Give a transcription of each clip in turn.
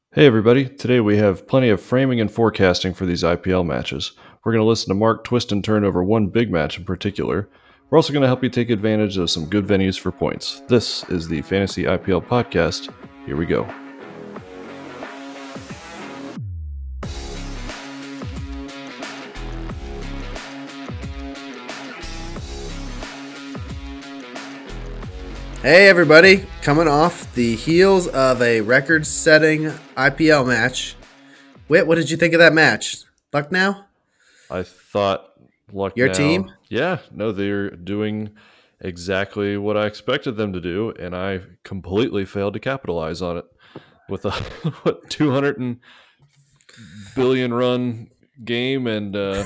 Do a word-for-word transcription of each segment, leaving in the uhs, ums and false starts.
Hey everybody, today we have plenty of framing and forecasting for these I P L matches. We're going to listen to Mark twist and turn over one big match in particular. We're also going to help you take advantage of some good venues for points. This is the Fantasy I P L Podcast. Here we go. Hey everybody, coming off the heels of a record-setting I P L match. Whit, what did you think of that match? Luck now? I thought luck Your now. team? Yeah, no, they're doing exactly what I expected them to do, and I completely failed to capitalize on it with a what two hundred billion run game and uh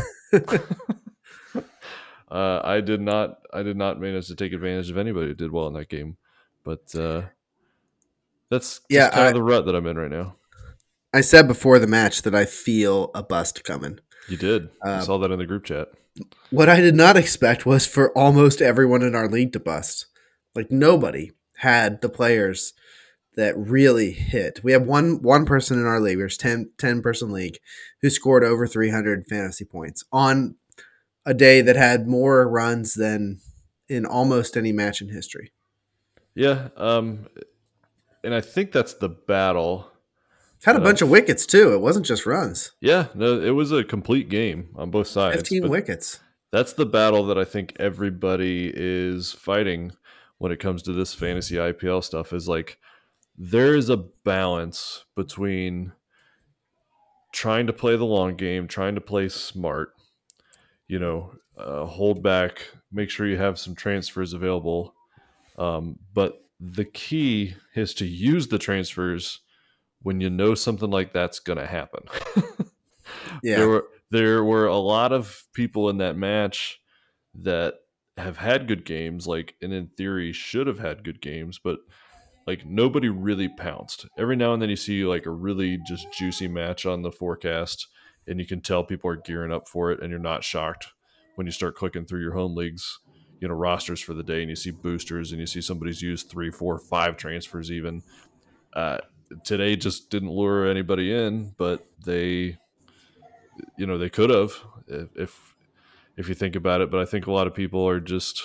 Uh, I did not. I did not manage to take advantage of anybody who did well in that game, but uh, that's just Yeah, kind I, of the rut that I'm in right now. I said before the match that I feel a bust coming. You did. I Uh, saw that in the group chat. what I did not expect was for almost everyone in our league to bust. Like nobody had the players that really hit. We have one one person in our league. There's ten, ten person league who scored over three hundred fantasy points on a day that had more runs than in almost any match in history. Yeah, um, and I think that's the battle. Had a That I, bunch of wickets too. It wasn't just runs. yeah, no, it was a complete game on both sides. fifteen But wickets. that's the battle that I think everybody is fighting when it comes to this fantasy I P L stuff. Is like there is a balance between trying to play the long game, trying to play smart, you know, uh, hold back, make sure you have some transfers available. Um, but the key is to use the transfers when you know something like that's going to happen. Yeah. There were there were a lot of people in that match that have had good games, like, and in theory should have had good games, but like nobody really pounced. Every now and then you see like a really just juicy match on the forecast, and you can tell people are gearing up for it, and you're not shocked when you start clicking through your home leagues, you know, rosters for the day, and you see boosters, and you see somebody's used three, four, five transfers even. Uh, Today just didn't lure anybody in, but they, you know, they could have if if you think about it. But I think a lot of people are just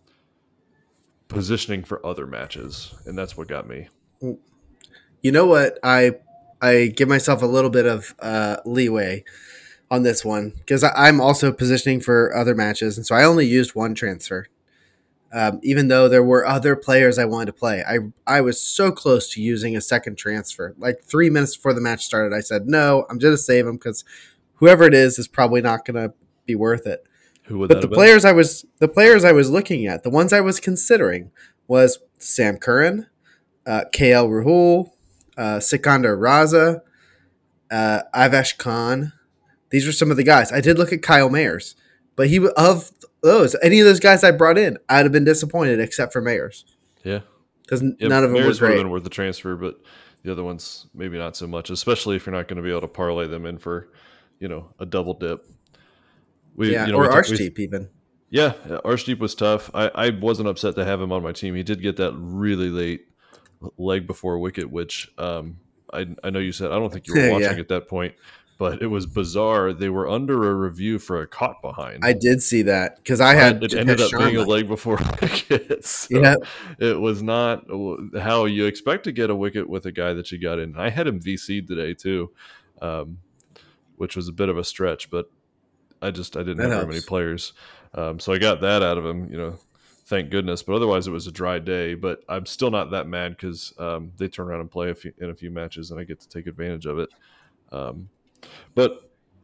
positioning for other matches, and that's what got me. You know what? I I give myself a little bit of uh, leeway on this one because I'm also positioning for other matches, and so I only used one transfer. Um, even though there were other players I wanted to play, I I was so close to using a second transfer. Like three minutes before the match started, I said, "No, I'm going to save him because whoever it is is probably not going to be worth it." Who would But that the have been? players I was the players I was looking at, the ones I was considering, was Sam Curran, uh, K L Rahul, uh, Sikandar Raza, uh, Avesh Khan. These were some of the guys. I did look at Kyle Mayers, but he of those any of those guys I brought in, I'd have been disappointed except for Mayers Yeah. because Yeah, none of them were Maris would have great. been worth the transfer, but the other ones maybe not so much, especially if you're not going to be able to parlay them in for, you know, a double dip. We, Yeah, you know, or we, t- we Arshdeep even. yeah, Arshdeep was tough. I, I wasn't upset to have him on my team. He did get that really late leg before wicket, which um, I, I know you said I don't think you were watching Yeah, at that point, but it was bizarre. They were under a review for a caught behind. I did see that because I But had it ended Jitesh up being a Sharma. leg before wicket. So Yeah, it was not how you expect to get a wicket with a guy that you got in. I had him V C'd today too, um, which was a bit of a stretch, but I just I didn't that have very many helps. players, um, so I got that out of him. You know, thank goodness. But otherwise, it was a dry day. But I'm still not that mad because um, they turn around and play a few, in a few matches, and I get to take advantage of it. Um, but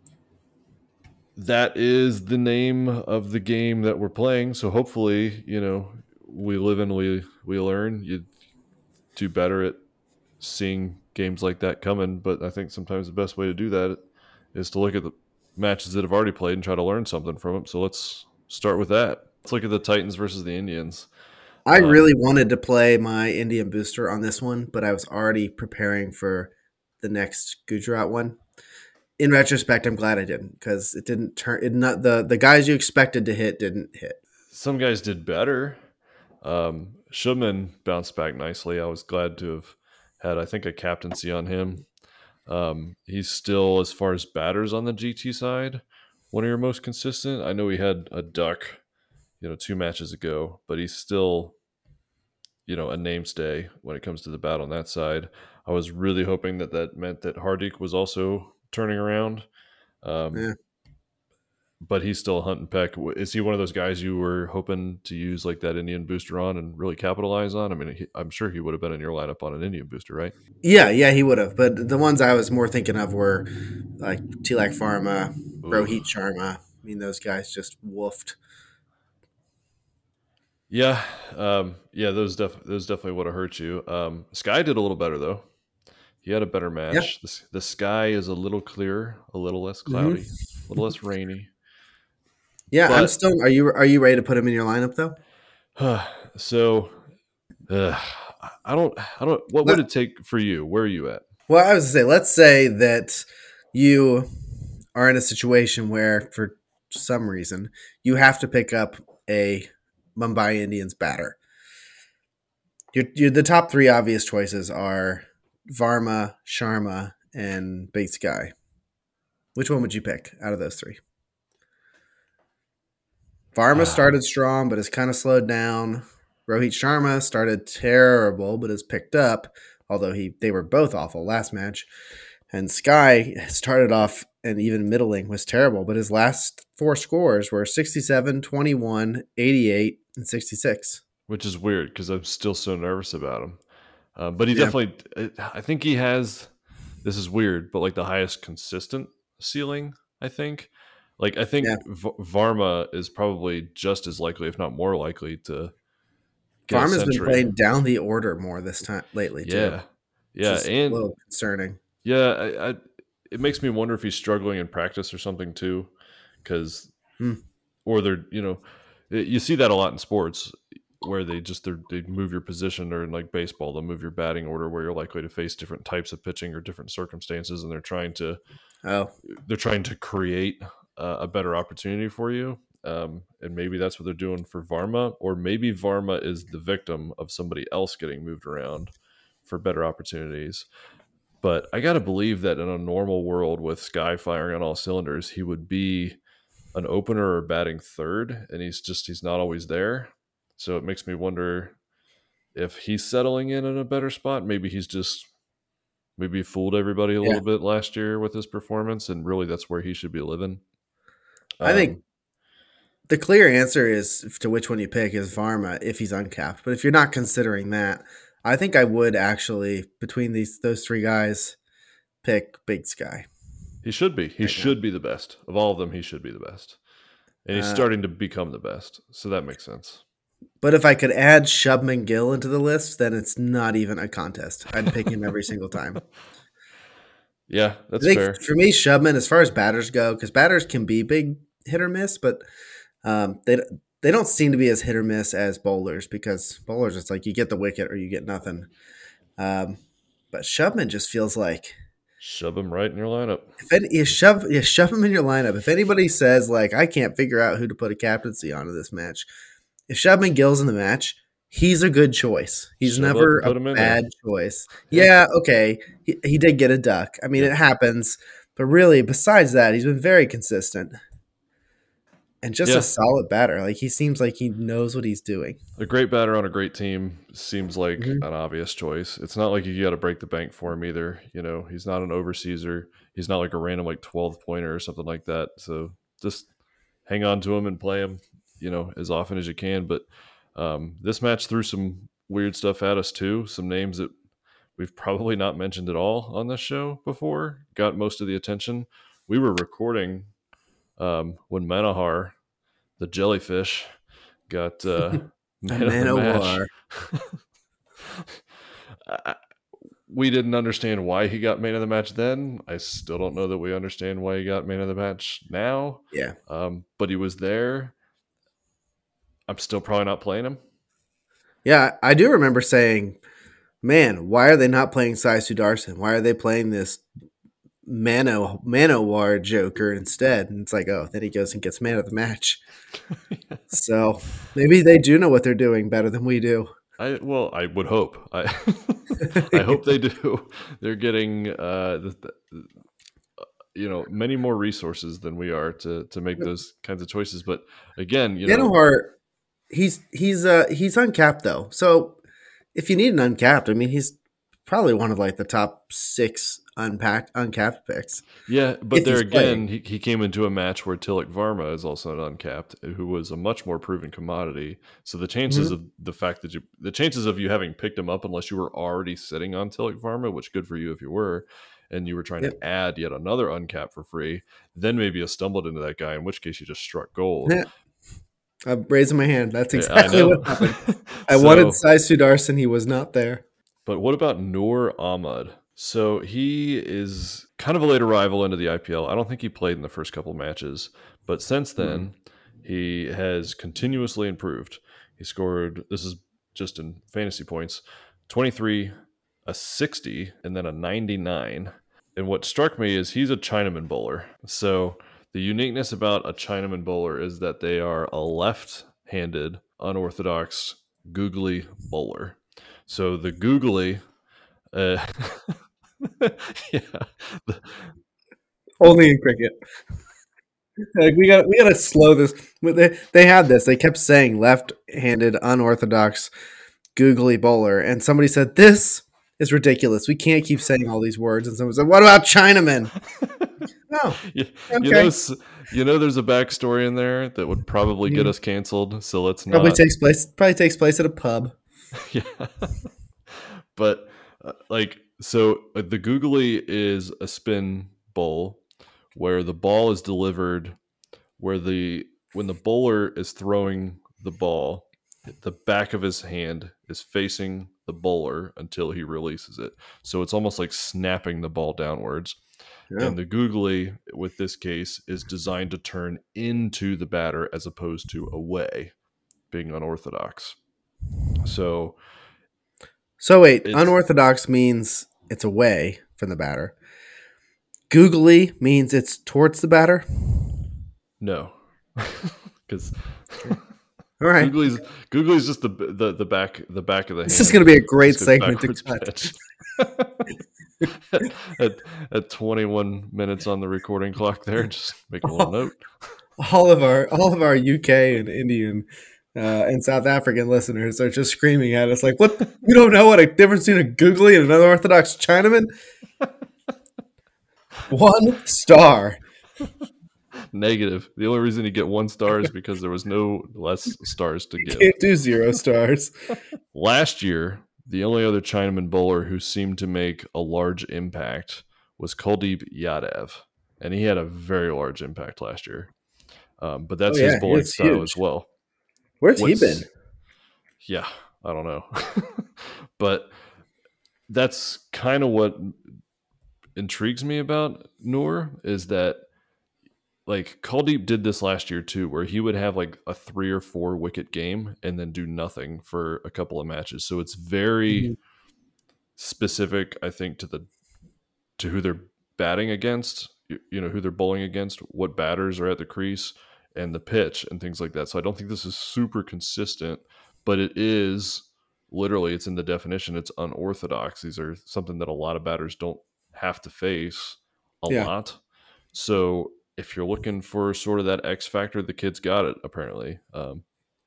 that is the name of the game that we're playing. So hopefully, you know, we live and we we learn. You do better at seeing games like that coming. But I think sometimes the best way to do that is to look at the matches that have already played and try to learn something from them. So let's start with that. Let's look at the Titans versus the Indians. I Um, really wanted to play my Indian booster on this one, but I was already preparing for the next Gujarat one. In retrospect, I'm glad I didn't because it didn't turn. It not the the guys you expected to hit didn't hit. some guys did better. Um, Shubman bounced back nicely. I was glad to have had, I think, a captaincy on him. Um, he's still, as far as batters on the G T side, one of your most consistent. I know he had a duck, you know, two matches ago, but he's still, you know, a namestay when it comes to the bat on that side. I was really hoping that that meant that Hardik was also turning around. Um, Yeah. but he's still hunting peck. Is he one of those guys you were hoping to use like that Indian booster on and really capitalize on? I mean, he, I'm sure he would have been in your lineup on an Indian booster, right? Yeah, yeah, he would have. But the ones I was more thinking of were like Tilak Pharma, Ooh. Rohit Sharma. I mean, those guys just woofed. Yeah, um, yeah, those def- those definitely would have hurt you. Um, Sky did a little better though. He had a better Yeah. match. The, the sky is a little clearer, a little less hmm cloudy, a little less rainy. Yeah, I'm But still. Are you are you ready to put him in your lineup though? so uh, I don't, I don't. What would Let, it take for you? Where are you at? well, I was to say, let's say that you are in a situation where, for some reason, you have to pick up a Mumbai Indians batter. Your, your, the top three obvious choices are Varma, Sharma, and Big Sky. Which one would you pick out of those three? Varma started strong, but has kind of slowed down. Rohit Sharma started terrible, but has picked up, although he they were both awful last match. And Sky started off and even middling was terrible, but his last four scores were sixty-seven, twenty-one, eighty-eight, and sixty-six. Which is weird because I'm still so nervous about him. Uh, but he Yeah. definitely, I think he has, this is weird, but like the highest consistent ceiling, I think. Like, I think Yeah. v- Varma is probably just as likely, if not more likely, to get a Varma's been century. playing down the order more this time lately, too. Yeah. Yeah. Which is And a little concerning. yeah, I, I, it makes me wonder if he's struggling in practice or something too. Because, Hmm. or they're, you know, you see that a lot in sports where they just they move your position, or in like baseball they'll move your batting order where you're likely to face different types of pitching or different circumstances, and they're trying to Oh, they're trying to create uh, a better opportunity for you. Um, and maybe that's what they're doing for Varma, or maybe Varma is the victim of somebody else getting moved around for better opportunities. But I got to believe that in a normal world with Sky firing on all cylinders, he would be an opener or batting third, and he's just he's not always there. So it makes me wonder if he's settling in in a better spot. Maybe he's just maybe fooled everybody a yeah. little bit last year with his performance, and really that's where he should be living. I think Um, the clear answer is to which one you pick is Varma if he's uncapped. But if you're not considering that, I think I would actually, between these those three guys, pick Big Sky. he should be. He Right should now. be the best of all of them. He should be the best, and he's Uh, starting to become the best. So that makes sense. but if I could add Shubman Gill into the list, then it's not even a contest. I'd pick him every single time. Yeah, I that's think fair. for me, Shubman, as far as batters go, because batters can be big hit or miss, but um, they they don't seem to be as hit or miss as bowlers, because bowlers, it's like you get the wicket or you get nothing. Um, but Shubman just feels like Shove him right in your lineup. if any, you shove you shove him in your lineup. If anybody says like I can't figure out who to put a captaincy onto this match, if Shubman Gill's in the match, he's a good choice. He's Shove up never and put a him in bad there. choice. Yeah. Yeah, okay, he, he did get a duck. I mean, Yeah. it happens. But really, besides that, he's been very consistent and just Yeah. a solid batter. Like he seems like he knows what he's doing. A great batter on a great team seems like Mhm. an obvious choice. It's not like you got to break the bank for him either. You know, he's not an overseaser. He's not like a random like twelfth pointer or something like that. So just hang on to him and play him, you know, as often as you can. But um, this match threw some weird stuff at us too. Some names that we've probably not mentioned at all on this show before got most of the attention. We were recording um, when Manahar, the jellyfish, got uh, man of man the of match. war. I- we didn't understand why he got man of the match then. I still don't know that we understand why he got man of the match now. Yeah. Um, but he was there. I'm still probably not playing him. Yeah, I do remember saying, man, why are they not playing Sai Sudarshan? Why are they playing this Mano Manowar Joker instead? And it's like, oh, then he goes and gets man of the match. So maybe they do know what they're doing better than we do. I well, I would hope. I I hope they do. They're getting uh, the, the, you know, many more resources than we are to to make those kinds of choices. But again, you know, Andujar, he's he's uh he's uncapped though. So if you need an uncapped, I mean, he's probably one of like the top six unpacked uncapped picks yeah. But if there he's again, playing. he, he came into a match where Tillich Varma is also an uncapped, who was a much more proven commodity. So the chances Mhm. of the fact that you, the chances of you having picked him up, unless you were already sitting on Tillich Varma, which good for you if you were, and you were trying to Yep. add yet another uncapped for free, then maybe you stumbled into that guy, in which case you just struck gold. Yeah. I'm raising my hand. That's Yeah, I exactly what know. happened. I wanted So, Sai Sudarson. He was not there. but what about Noor Ahmad? So he is kind of a late arrival into the I P L. I don't think he played in the first couple matches, but since Hmm. then, he has continuously improved. He scored, this is just in fantasy points, twenty-three, a sixty, and then a ninety-nine. And what struck me is he's a Chinaman bowler. So the uniqueness about a Chinaman bowler is that they are a left handed, unorthodox, googly bowler. So the googly, uh, yeah, the, the, Only in cricket. Like we got we got to slow this. They they had this. They kept saying left-handed, unorthodox, googly bowler, and somebody said this is ridiculous. We can't keep saying all these words. And someone said, "What about Chinaman?" Oh, you, you know, okay. you know, there's a backstory in there that would probably get Mhm. us canceled. So let's Probably not. takes place. Probably takes place at a pub. Yeah, but uh, like, so uh, the googly is a spin bowl where the ball is delivered, where the when the bowler is throwing the ball, the back of his hand is facing the bowler until he releases it. So it's almost like snapping the ball downwards. Yeah. And the googly, with this case, is designed to turn into the batter as opposed to away, being unorthodox. So So wait, it's unorthodox means it's away from the batter. Googly means it's towards the batter. no, because Okay. All right. googly's googly's just the, the the back the back of the This is going hand, to be a great just a segment to backwards cut. pitch. at, at twenty-one minutes on the recording clock there, just make a little all, note. all of our all of our U K and Indian uh, and South African listeners are just screaming at us like, "What? You don't know what a difference between a googly and an unorthodox Chinaman?" One star. Negative. The only reason you get one star is because there was no less stars to You give. can't do zero stars. Last year, the only other Chinaman bowler who seemed to make a large impact was Kuldeep Yadav, and he had a very large impact last year. Um, but Oh that's his yeah, he bowling was style as huge. well. Where's he been? What's yeah, I don't know, but that's kind of what intrigues me about Noor is that like Kuldeep did this last year too, where he would have like a three or four wicket game and then do nothing for a couple of matches. So it's very Mhm. specific, I think, to the to who they're batting against, you, you know, who they're bowling against, what batters are at the crease, and the pitch and things like that. So I don't think this is super consistent, but it is literally it's in the definition. It's unorthodox. These are something that a lot of batters don't have to face a Yeah, lot. So if you're looking for sort of that X factor, the kid's got it apparently. Um,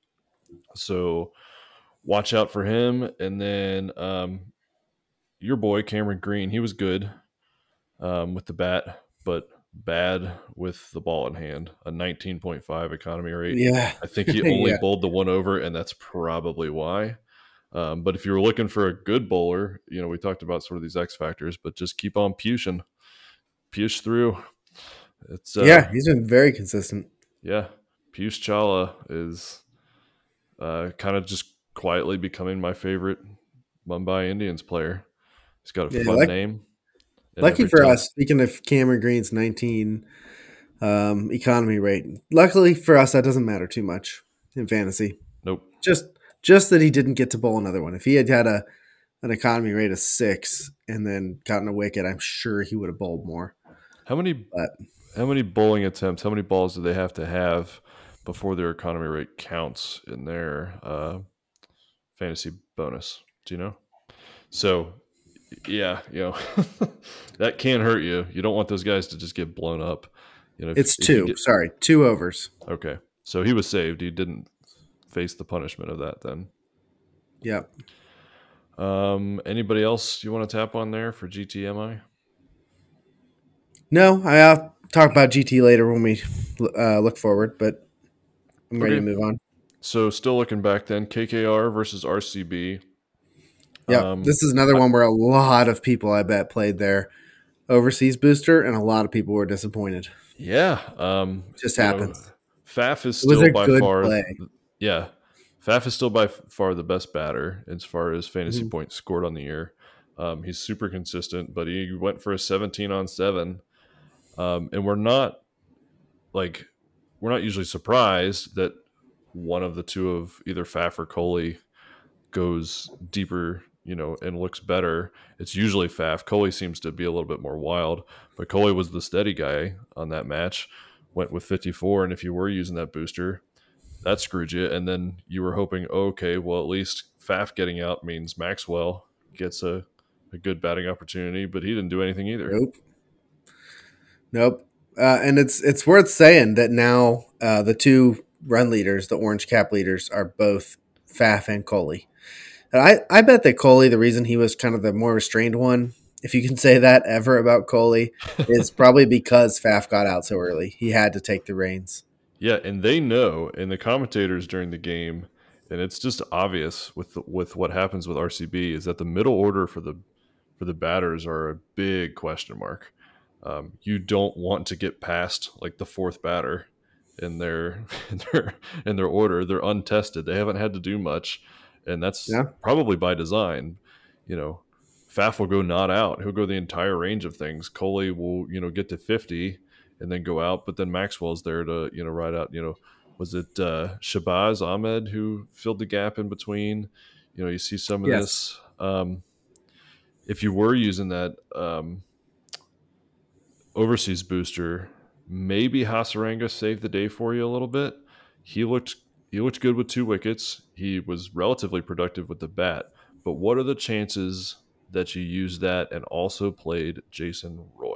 so watch out for him. And then um, your boy Cameron Green, he was good um, with the bat, but bad with the ball in hand. A nineteen point five economy rate. yeah, I think he only yeah. bowled the one over, and that's probably why. Um, but if you were looking for a good bowler, you know, we talked about sort of these X factors, but just keep on pushing, push through. It's Yeah, uh, he's been very consistent. yeah, Piyush Chawla is uh, kind of just quietly becoming my favorite Mumbai Indians player. He's got a Yeah, fun like name, and lucky every for time, us. Speaking of Cameron Green's nineteen um, economy rate, luckily for us, that doesn't matter too much in fantasy. nope. Just just that he didn't get to bowl another one. If he had had a an economy rate of six and then gotten a wicket, I'm sure he would have bowled more. How many But how many bowling attempts? How many balls do they have to have before their economy rate counts in their uh, fantasy bonus? Do you know? So Yeah, you know, that can hurt you. You don't want those guys to just get blown up. You know, if, It's if you two. get Sorry, two overs. okay, so he was saved. He didn't face the punishment of that then. Yep. Um, anybody else you want to tap on there for G T M I? No, I'll talk about G T later when we uh, look forward, but I'm ready Okay, to move on. so still looking back then, K K R versus R C B. Yep. Um, This is another I, one where a lot of people, I bet, played their overseas booster, and a lot of people were disappointed. yeah, um, Just you know, happens. Faf is It was still a by good far, play. yeah, Faf is still by far the best batter as far as fantasy Mhm. points scored on the year. Um, he's super consistent, but he went for a seventeen on seven. Um, and we're not like we're not usually surprised that one of the two of either Faf or Coley goes deeper, you know, and looks better. It's usually Faf. Coley seems to be a little bit more wild, but Coley was the steady guy on that match. Went with fifty-four, and if you were using that booster, that screwed you. And then you were hoping, oh, okay, well, at least Faf getting out means Maxwell gets a, a good batting opportunity, but he didn't do anything either. Nope. Nope. Uh, and it's it's worth saying that now uh, the two run leaders, the orange cap leaders, are both Faf and Coley. And I, I bet that Coley, the reason he was kind of the more restrained one, if you can say that ever about Coley, is probably because Faf got out so early. He had to take the reins. Yeah, and they know, and the commentators during the game, and it's just obvious with the, with what happens with R C B is that the middle order for the for the batters are a big question mark. Um, you don't want to get past like the fourth batter in their in their in their order. They're untested. They haven't had to do much, and that's Yeah. probably by design. You know, Faf will go not out. He'll go the entire range of things. Coley will you know get to fifty and then go out, but then Maxwell's there to you know ride out. You know, was it uh, Shabazz Ahmed who filled the gap in between? You know, you see some of Yes. this. Um, if you were using that um, overseas booster, maybe Hasaranga saved the day for you a little bit. He looked he looked good with two wickets. He was relatively productive with the bat. But what are the chances that you used that and also played Jason Roy?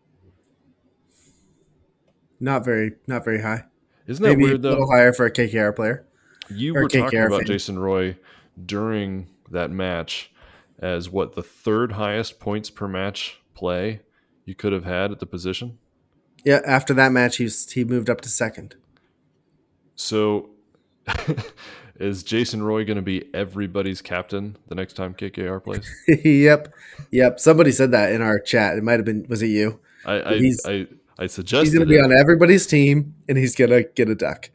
Not very not very high. Isn't that Maybe a weird little though? higher for a K K R player You or a were talking K K R about fan. Jason Roy during that match as what the third highest points per match play you could have had at the position. Yeah, after that match, he's he moved up to second. So is Jason Roy going to be everybody's captain the next time K K R plays? Yep, yep. Somebody said that in our chat. It might have been was it you? I But I he's I, I he's suggested going to be it. on everybody's team, and he's going to get a duck.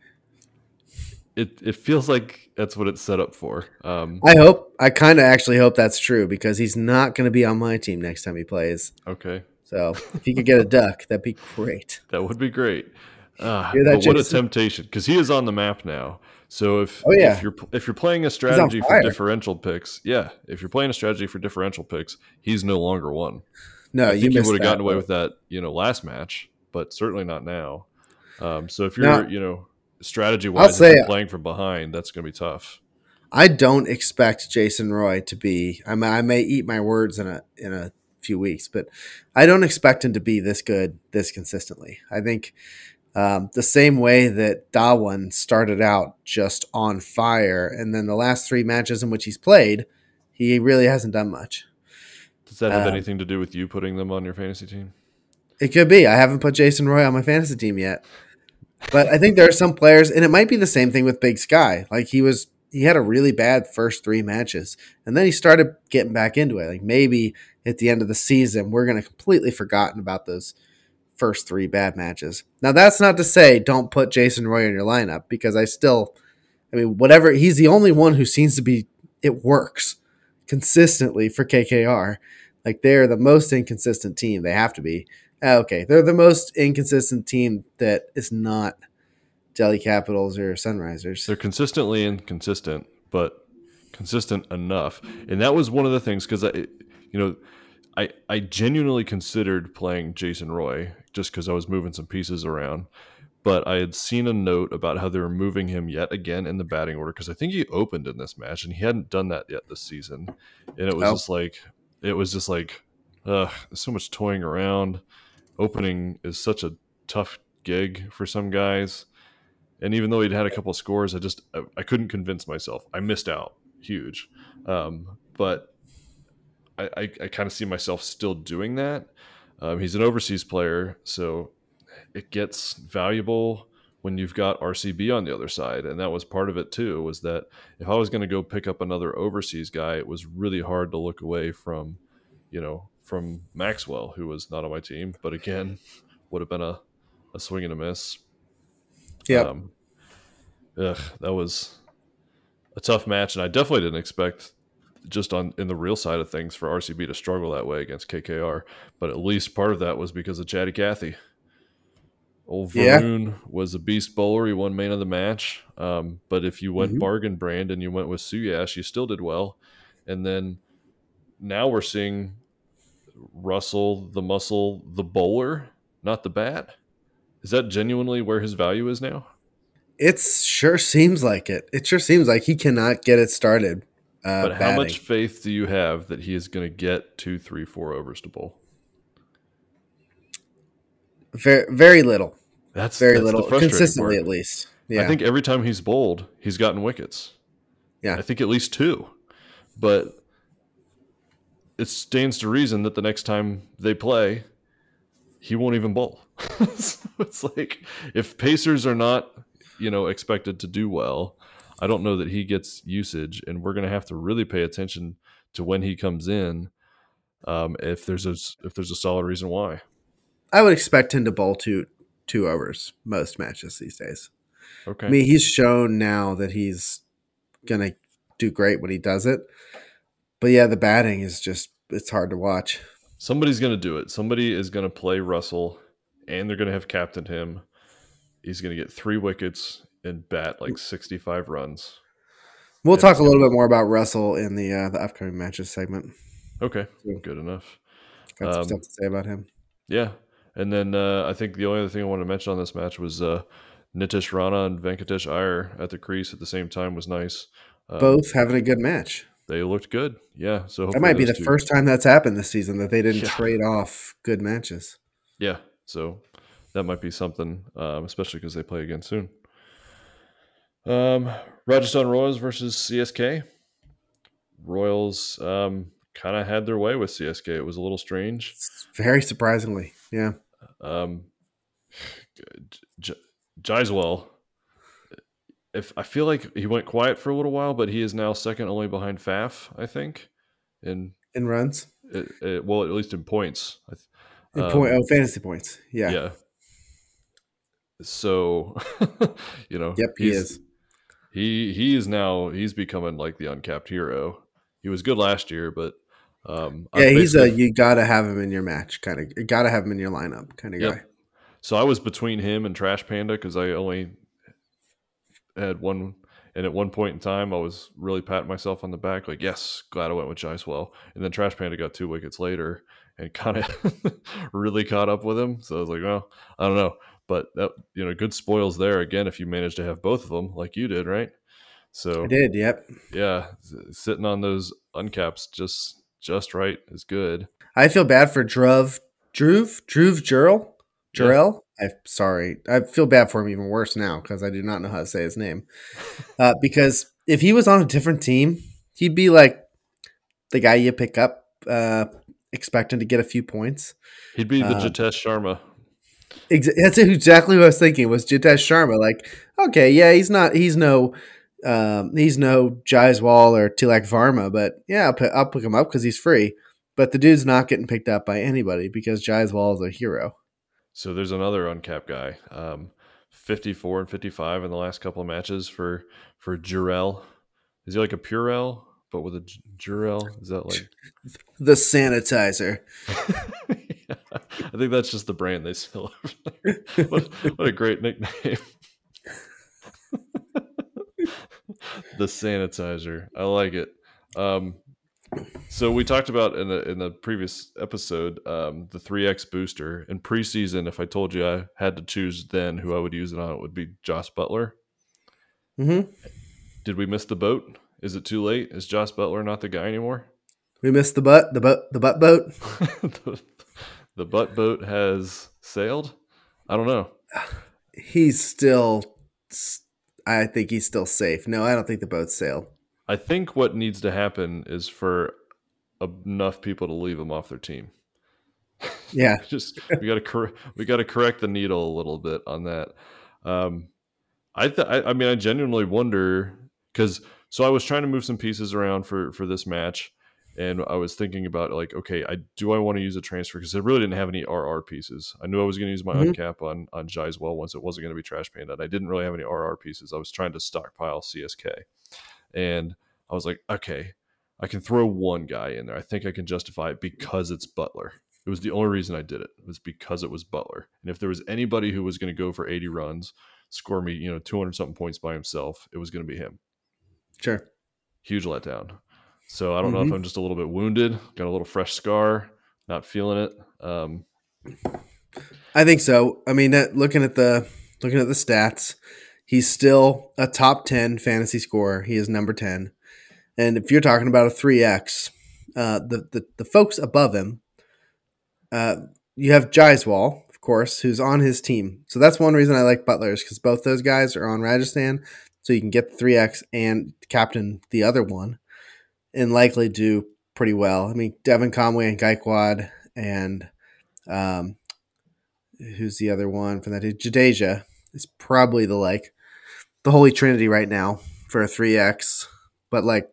It it feels like that's what it's set up for. Um, I hope. I kind of actually hope that's true because he's not going to be on my team next time he plays. okay, So if he could get a duck, that'd be great. that would be great. Uh, Hear that, but what a Jason? temptation, because he is on the map now. So if Oh yeah, if you're if you're playing a he's on strategy for fire. differential picks, yeah, if you're playing a strategy for differential picks, he's no longer one. No, I you think he missed would have that. gotten away but- with that, you know, last match, but certainly not now. Um, so if you're, Now- you know, strategy I'll wise, if say you're it. playing from behind, that's going to be tough. I don't expect Jason Roy to be. I may, I may eat my words in a in a few weeks, but I don't expect him to be this good this consistently. I think um, the same way that Dawan started out just on fire, and then the last three matches in which he's played, he really hasn't done much. Does that have Um, anything to do with you putting them on your fantasy team? It could be. I haven't put Jason Roy on my fantasy team yet, but I think there are some players, and it might be the same thing with Big Sky. Like he was, he had a really bad first three matches, and then he started getting back into it. Like maybe at the end of the season, we're going to completely forgotten about those first three bad matches. Now that's not to say don't put Jason Roy in your lineup because I still, I mean, whatever. He's the only one who seems to be. It works consistently for K K R. Like they're the most inconsistent team. They have to be. Okay, they're the most inconsistent team that is not Delhi Capitals or Sunrisers. They're consistently inconsistent, but consistent enough. And that was one of the things because I, you know, I I genuinely considered playing Jason Roy just because I was moving some pieces around. But I had seen a note about how they were moving him yet again in the batting order because I think he opened in this match and he hadn't done that yet this season. And it was Oh. just like, it was just like, ugh, so much toying around. Opening is such a tough gig for some guys. And even though he'd had a couple of scores, I just I, I couldn't convince myself. I missed out huge. Um, but I, I, I kind of see myself still doing that. Um, he's an overseas player, so it gets valuable when you've got R C B on the other side. And that was part of it too, was that if I was going to go pick up another overseas guy, it was really hard to look away from, you know, from Maxwell, who was not on my team, but again, would have been a, a swing and a miss. Yep. Um, ugh, that was a tough match, and I definitely didn't expect just on in the real side of things for R C B to struggle that way against K K R. But at least part of that was because of Chatty Cathy. Old Yeah. Varun was a beast bowler. He won man of the match. Um, but if you went hmm bargain brand and you went with Suyash, you still did well. And then now we're seeing Russell, the muscle, the bowler, not the bat. Is that genuinely where his value is now? It sure seems like it. It sure seems like he cannot get it started uh, But how batting. much faith do you have that he is going to get two, three, four overs to bowl? Very, very little. That's Very that's the little. frustrating Consistently, part. at least. I Yeah. think every time he's bowled, he's gotten wickets. Yeah. I think at least two. But it stands to reason that the next time they play, he won't even bowl. So it's like if Pacers are not, you know, expected to do well, I don't know that he gets usage, and we're going to have to really pay attention to when he comes in. Um, if there's a if there's a solid reason why. I would expect him to bowl two two overs most matches these days. I Okay, mean, he's shown now that he's gonna do great when he does it. But yeah, the batting is just it's hard to watch. somebody's going to do it. Somebody is going to play Russell, and they're going to have captained him. He's going to get three wickets and bat like sixty-five runs. We'll And talk it's a going little to bit more about Russell in the uh, the upcoming matches segment. okay, So, good enough. got some stuff Um, to say about him. yeah, and then uh, I think the only other thing I wanted to mention on this match was uh, Nitish Rana and Venkatesh Iyer at the crease at the same time was nice. Um, Both having a good match. they looked good. Yeah, so That hopefully might be those the two. first time that's happened this season that they didn't Yeah, trade off good matches. yeah. So that might be something, um, especially because they play again soon. Um, Rajasthan Royals versus C S K. Royals um, kind of had their way with C S K. It was a little strange. Very surprisingly, yeah. Um, J- Jaiswal, if I feel like he went quiet for a little while, but he is now second only behind Faf, I think, in In runs, it, it, well, at least in points. I th- in point, Um, oh, fantasy points, yeah. yeah. So, you know, Yep, he he's is. he he is now he's becoming like the uncapped hero. He was good last year, but um, Yeah, I've he's a basically you gotta have him in your match kind of. You gotta have him in your lineup kind of guy. yep. So I was between him and Trash Panda because I only had one, and at one point in time, I was really patting myself on the back, like, yes, glad I went with Jaiswell. And then Trash Panda got two wickets later and kind of really caught up with him. So I was like, well, I don't know. But that, you know, good spoils there again if you manage to have both of them like you did, right? I So did. Yep. yeah, sitting on those uncaps just just right is good. I feel bad for Druv, Druv, Druv Jurel, Yeah. Jurel. I'm sorry. I feel bad for him even worse now because I do not know how to say his name. Uh, because if he was on a different team, he'd be like the guy you pick up, uh, expecting to get a few points. He'd be the Uh, Jitesh Sharma. Ex- that's exactly what I was thinking. Was Jitesh Sharma like? Okay, yeah, he's not. He's no. Um, he's no Jaiswal or Tilak Varma, but yeah, I'll, pick, I'll pick him up because he's free. But the dude's not getting picked up by anybody because Jaiswal is a hero. So there's another uncapped guy, um, fifty-four and fifty-five in the last couple of matches for for Jurel. Is he like a Purell, but with a J- Jurel? Is that like? The sanitizer. Yeah, I think that's just the brand they sell. what, what a great nickname, the sanitizer. I like it. Um, So we talked about in the in the previous episode um, the three X booster in preseason. If I told you I had to choose then who I would use it on, it would be Josh Butler. Mm-hmm. Did we miss the boat? Is it too late? Is Josh Butler not the guy anymore? We missed the butt, the boat, the butt boat. the, the butt boat has sailed. I don't know. He's still, I think he's still safe. No, I don't think the boat sailed. I think what needs to happen is for enough people to leave him off their team. Yeah. Just we got to cor- we got to correct the needle a little bit on that. Um, I, th- I I mean I genuinely wonder because so I was trying to move some pieces around for for this match, and I was thinking about like okay, I do I want to use a transfer because I really didn't have any R R pieces. I knew I was going to use my Mm-hmm. uncap on on Jai as well once it wasn't going to be Trash Panda. And I didn't really have any R R pieces. I was trying to stockpile C S K, and I was like, okay, I can throw one guy in there. I think I can justify it because it's Butler. It was the only reason I did it. It was because it was Butler. And if there was anybody who was going to go for eighty runs, score me, you know, two hundred something points by himself, it was going to be him. Sure. Huge letdown. So I don't know if Mm-hmm. I'm just a little bit wounded, got a little fresh scar, not feeling it. Um, I think so. I mean, that, looking at the looking at the stats, he's still a top ten fantasy scorer. He is number ten. And if you're talking about a three X, uh, the, the the folks above him, uh, you have Jaiswal, of course, who's on his team. So that's one reason I like Butler is because both those guys are on Rajasthan, so you can get the three X and captain the other one, and likely do pretty well. I mean, Devin Conway and Gaikwad, and um, who's the other one from that? Jadeja is probably the like the holy trinity right now for a three X, but like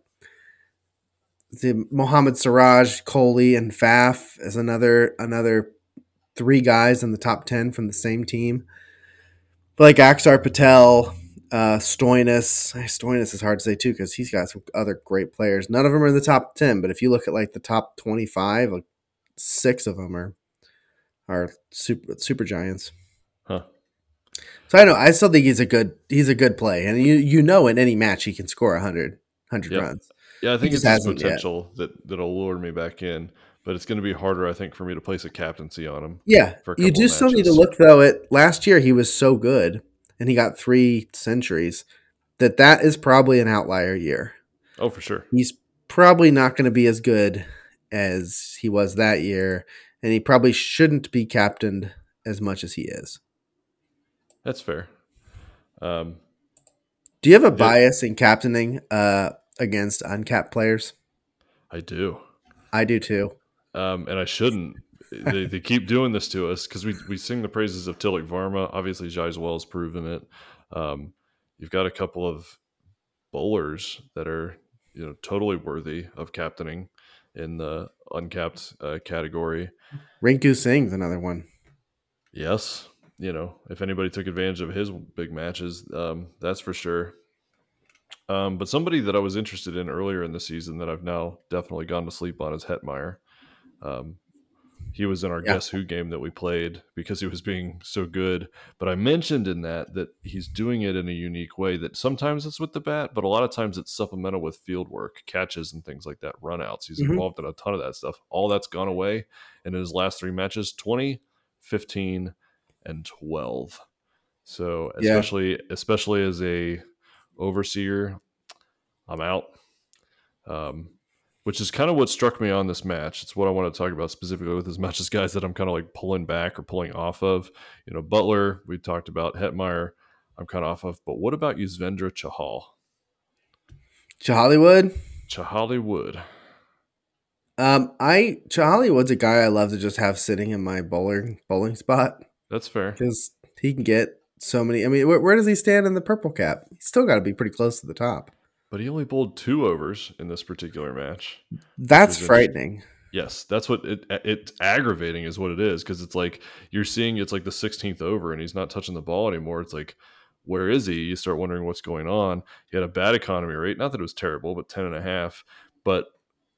the Mohammad Siraj, Kohli, and Faf is another another three guys in the top ten from the same team. But like Axar Patel, uh, Stoinis. Stoinis is hard to say too because he's got some other great players. None of them are in the top ten, but if you look at like the top twenty-five, like six of them are are super super giants. huh. So I know I still think he's a good he's a good play, and you you know in any match he can score one hundred, one hundred Yep. runs. Yeah, I He think just it's his hasn't yet. potential that that'll lure me back in, but it's going to be harder, I think, for me to place a captaincy on him Yeah, for a you couple do of still need to matches. look though at last year he was so good and he got three centuries that that is probably an outlier year. Oh, for sure. He's probably not going to be as good as he was that year, and he probably shouldn't be captained as much as he is. That's fair. Um, Do you have a yeah, bias in captaining uh, against uncapped players? I do. I do too. Um, and I shouldn't. They, they keep doing this to us because we, we sing the praises of Tillich Varma. Obviously, Jaiswal has proven it. Um, you've got a couple of bowlers that are you know totally worthy of captaining in the uncapped uh, category. Rinku Singh's another one. Yes, you know if anybody took advantage of his big matches, um, that's for sure. Um, but somebody that I was interested in earlier in the season that I've now definitely gone to sleep on is Hetmeyer. Um, he was in our Yeah. Guess Who game that we played because he was being so good. But I mentioned in that that he's doing it in a unique way that sometimes it's with the bat, but a lot of times it's supplemental with field work, catches and things like that, runouts. He's Mm-hmm. involved in a ton of that stuff. All that's gone away. And in his last three matches, twenty, fifteen, and twelve. So Yeah. especially especially as a overseer, I'm out. Um, which is kind of what struck me on this match. It's what I want to talk about specifically with as much as guys that I'm kind of like pulling back or pulling off of. You know, Butler, we talked about Hetmeyer, I'm kind of off of. But what about Yuzvendra Chahal? Hollywood. Chahali Wood. Um, I Hollywood's a guy I love to just have sitting in my bowling bowling spot That's fair. because he can get so many. I mean, where, where does he stand in the purple cap? He's still got to be pretty close to the top. But he only bowled two overs in this particular match. That's frightening. Yes, that's what it it's aggravating is what it is because it's like you're seeing it's like the sixteenth over and he's not touching the ball anymore. It's like where is he? You start wondering what's going on. He had a bad economy rate, not that it was terrible, but ten and a half. But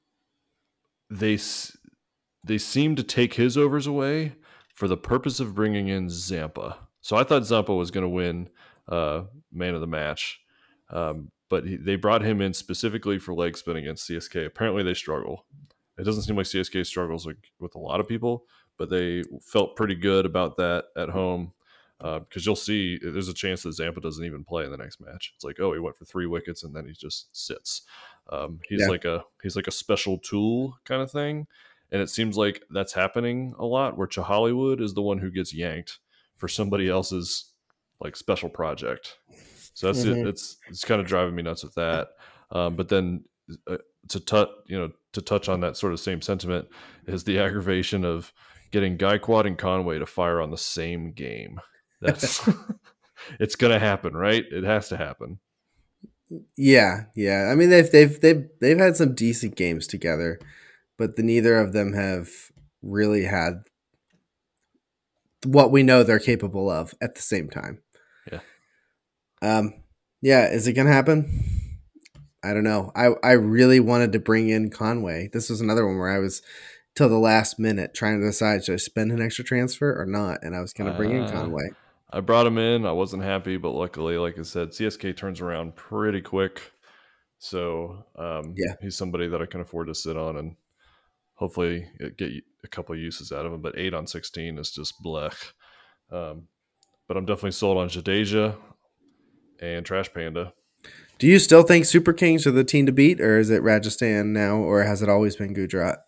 they they seem to take his overs away for the purpose of bringing in Zampa. So I thought Zampa was going to win uh, man of the match, um, but he, they brought him in specifically for leg spin against C S K. Apparently, they struggle. It doesn't seem like C S K struggles like, with a lot of people, but they felt pretty good about that at home because uh, you'll see there's a chance that Zampa doesn't even play in the next match. It's like, oh, he went for three wickets and then he just sits. Um, he's Yeah. like a he's like a special tool kind of thing, and it seems like that's happening a lot. Where Hollywood is the one who gets yanked for somebody else's like special project. So that's it. hmm It's it's kind of driving me nuts with that. Um, but then uh, to touch you know to touch on that sort of same sentiment is the aggravation of getting Gaikwad and Conway to fire on the same game. That's it's gonna happen, right? It has to happen. Yeah, yeah. I mean, they've they've they've they've had some decent games together, but the, neither of them have really had what we know they're capable of at the same time. Yeah. Um, yeah. Is it gonna happen? I don't know. I I really wanted to bring in Conway. This was another one where I was till the last minute trying to decide should I spend an extra transfer or not, and I was going to bring in Uh, Conway. I brought him in. I wasn't happy, but luckily, like I said, C S K turns around pretty quick. So um, Yeah. he's somebody that I can afford to sit on and hopefully get a couple of uses out of him. But eight on sixteen is just blech. Um, but I'm definitely sold on Jadeja and Trash Panda. Do you still think Super Kings are the team to beat, or is it Rajasthan now, or has it always been Gujarat?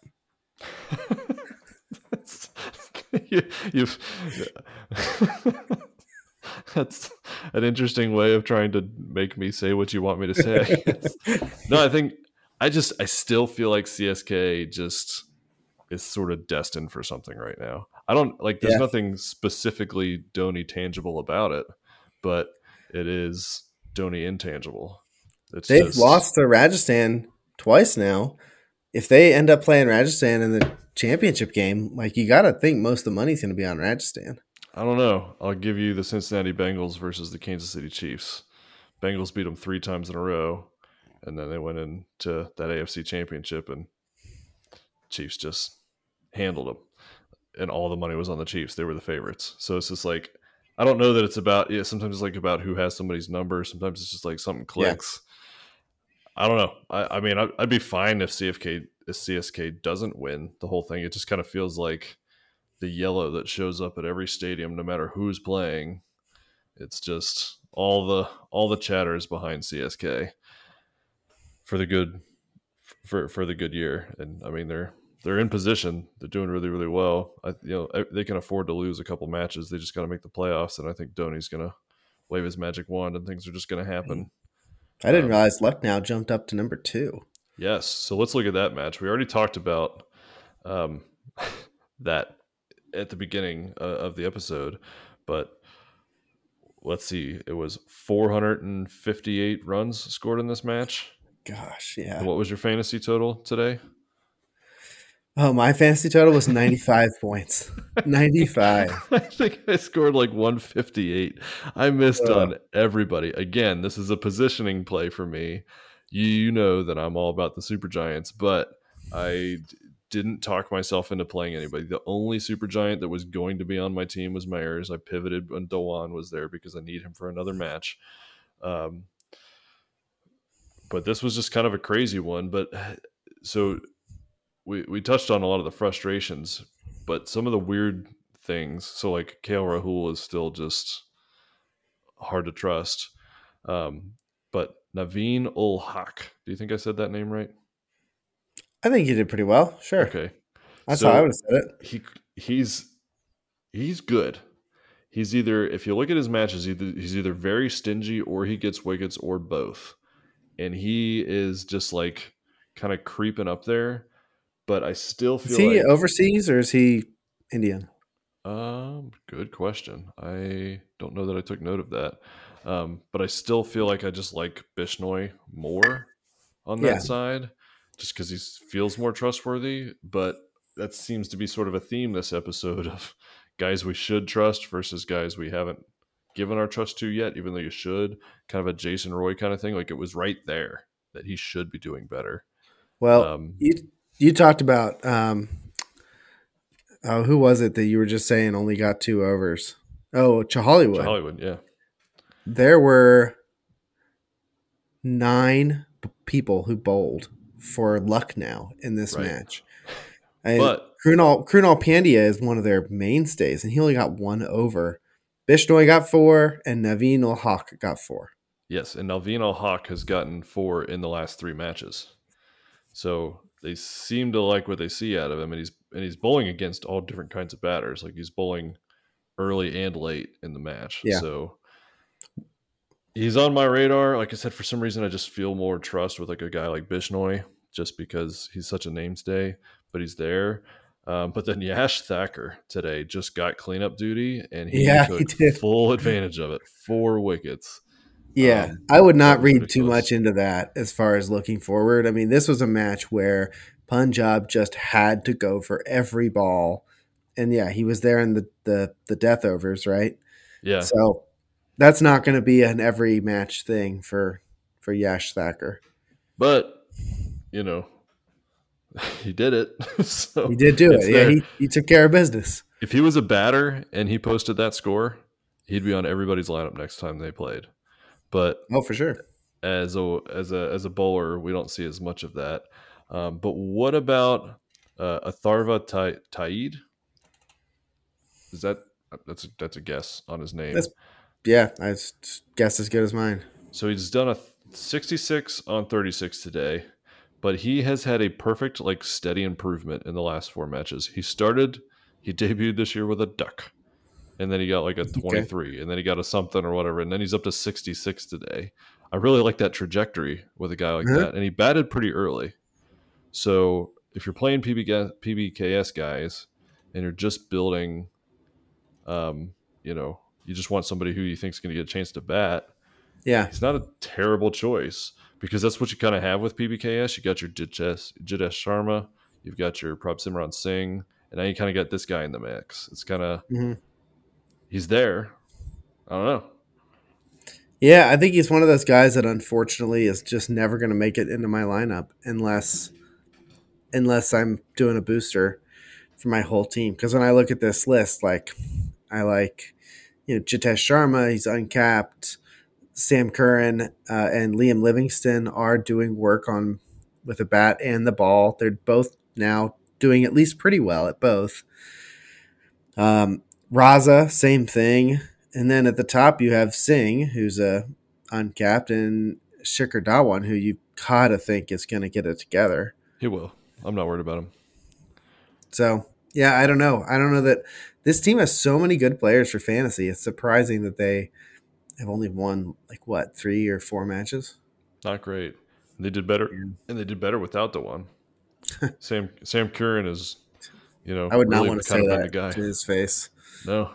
you, you've that's an interesting way of trying to make me say what you want me to say. No, I think I just I still feel like C S K just is sort of destined for something right now. I don't like there's Yeah. nothing specifically Dhoni tangible about it, but it is Dhoni intangible. It's They've just, lost to Rajasthan twice now. If they end up playing Rajasthan in the championship game, like you got to think most of the money's going to be on Rajasthan. I don't know. I'll give you the Cincinnati Bengals versus the Kansas City Chiefs. Bengals beat them three times in a row, and then they went into that A F C championship, and Chiefs just handled them. And all the money was on the Chiefs. They were the favorites. So it's just like, I don't know that it's about, yeah, sometimes it's like about who has somebody's number. Sometimes it's just like something clicks. Yeah. I don't know. I, I mean, I'd, I'd be fine if C F K, if C S K doesn't win the whole thing. It just kind of feels like the yellow that shows up at every stadium, no matter who's playing. It's just all the all the chatter is behind C S K for the good for for the good year. And I mean, they're they're in position. They're doing really really well. I, you know, they can afford to lose a couple matches. They just got to make the playoffs, and I think Dhoni's gonna wave his magic wand, and things are just gonna happen. I didn't um, realize Lucknow jumped up to number two. Yes, so let's look at that match. We already talked about um, that at the beginning uh, of the episode, but let's see, it was four hundred fifty-eight runs scored in this match. Gosh, yeah. And what was your fantasy total today? Oh, my fantasy total was ninety-five points. ninety-five. I think I scored like one fifty-eight. I missed uh. on everybody. Again, this is a positioning play for me. You know that I'm all about the Super Giants, but I didn't talk myself into playing anybody. The only Super Giant that was going to be on my team was Myers. I pivoted when Dewan was there because I need him for another match. Um, but this was just kind of a crazy one. But so we we touched on a lot of the frustrations, but some of the weird things. So like K L Rahul is still just hard to trust. Um, but Naveen ul Haq, do you think I said that name right? I think you did pretty well. Sure. Okay. That's so how I would have said it. He he's he's good. He's either, if you look at his matches, either he's either very stingy or he gets wickets or both. And he is just like kind of creeping up there. But I still feel is he like overseas or is he Indian? Um, good question. I don't know that I took note of that. Um, but I still feel like I just like Bishnoi more on that Yeah. side, just because he feels more trustworthy. But that seems to be sort of a theme this episode of guys we should trust versus guys we haven't given our trust to yet, even though you should. Kind of a Jason Roy kind of thing. Like it was right there that he should be doing better. Well, Um, you you talked about um, oh, who was it that you were just saying only got two overs? Oh, Hollywood. Hollywood, yeah. There were nine people who bowled for Lucknow in this right. match. And but Krunal, Krunal Pandya is one of their mainstays, and he only got one over. Bishnoi got four, and Naveen ul Haq got four. Yes, and Alvino Hawk has gotten four in the last three matches. So they seem to like what they see out of him, and he's and he's bowling against all different kinds of batters. Like he's bowling early and late in the match. Yeah. So he's on my radar. Like I said, for some reason, I just feel more trust with like a guy like Bishnoi, just because he's such a namestay. But he's there. Um, but then Yash Thacker today just got cleanup duty, and he Yeah, he took did. full advantage of it. Four wickets. Yeah, Um, I would that not was read too ridiculous. much into that as far as looking forward. I mean, this was a match where Punjab just had to go for every ball. And yeah, he was there in the the, the death overs, right? Yeah, So that's not going to be an every match thing for for Yash Thacker. but you know, he did it. He So did do it's it. Yeah, there. he, he took care of business. If he was a batter and he posted that score, he'd be on everybody's lineup next time they played. But Oh, for sure. as a as a as a bowler, we don't see as much of that. Um, but what about uh, Atharva Ta- Taid? Is that that's a, that's a guess on his name? That's yeah, I s- guess as good as mine. So he's done a sixty-six on thirty-six today, but he has had a perfect, like, steady improvement in the last four matches. He started, he debuted this year with a duck, and then he got like a Okay. twenty-three, and then he got a something or whatever, and then he's up to sixty-six today. I really like that trajectory with a guy like Uh-huh. that, and he batted pretty early. So if you're playing P B K S guys and you're just building, um, you know, you just want somebody who you think is going to get a chance to bat, Yeah. he's not a terrible choice because that's what you kind of have with P B K S. You got your Jitesh, Jitesh Sharma, you've got your Prab Simran Singh, and now you kind of got this guy in the mix. It's kind of, hmm he's there. I don't know. Yeah, I think he's one of those guys that unfortunately is just never going to make it into my lineup unless unless I'm doing a booster for my whole team. Because when I look at this list, like I like you know Jitesh Sharma, he's uncapped. Sam Curran uh, and Liam Livingston are doing work on with the bat and the ball. They're both now doing at least pretty well at both. Um, Raza, same thing. And then at the top you have Singh, who's a uncapped, and Shikhar Dhawan, who you gotta think is going to get it together. He will. I'm not worried about him. So yeah, I don't know. I don't know that this team has so many good players for fantasy. It's surprising that they have only won like what three or four matches. Not great. They did better, Yeah. and they did better without the one. Sam Sam Curran is, you know, I would not really want to kind say of been the that guy. to his face. No,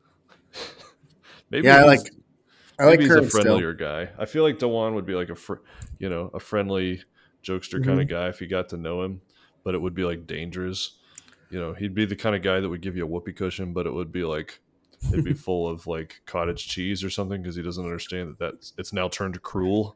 maybe Yeah, I he's, like I like maybe he's a Curran still. friendlier guy. I feel like Dewan would be like a, fr- you know, a friendly jokester kind Mhm. of guy if you got to know him, but it would be like dangerous. You know, he'd be the kind of guy that would give you a whoopee cushion, but it would be like it'd be full of like cottage cheese or something because he doesn't understand that that's it's now turned cruel.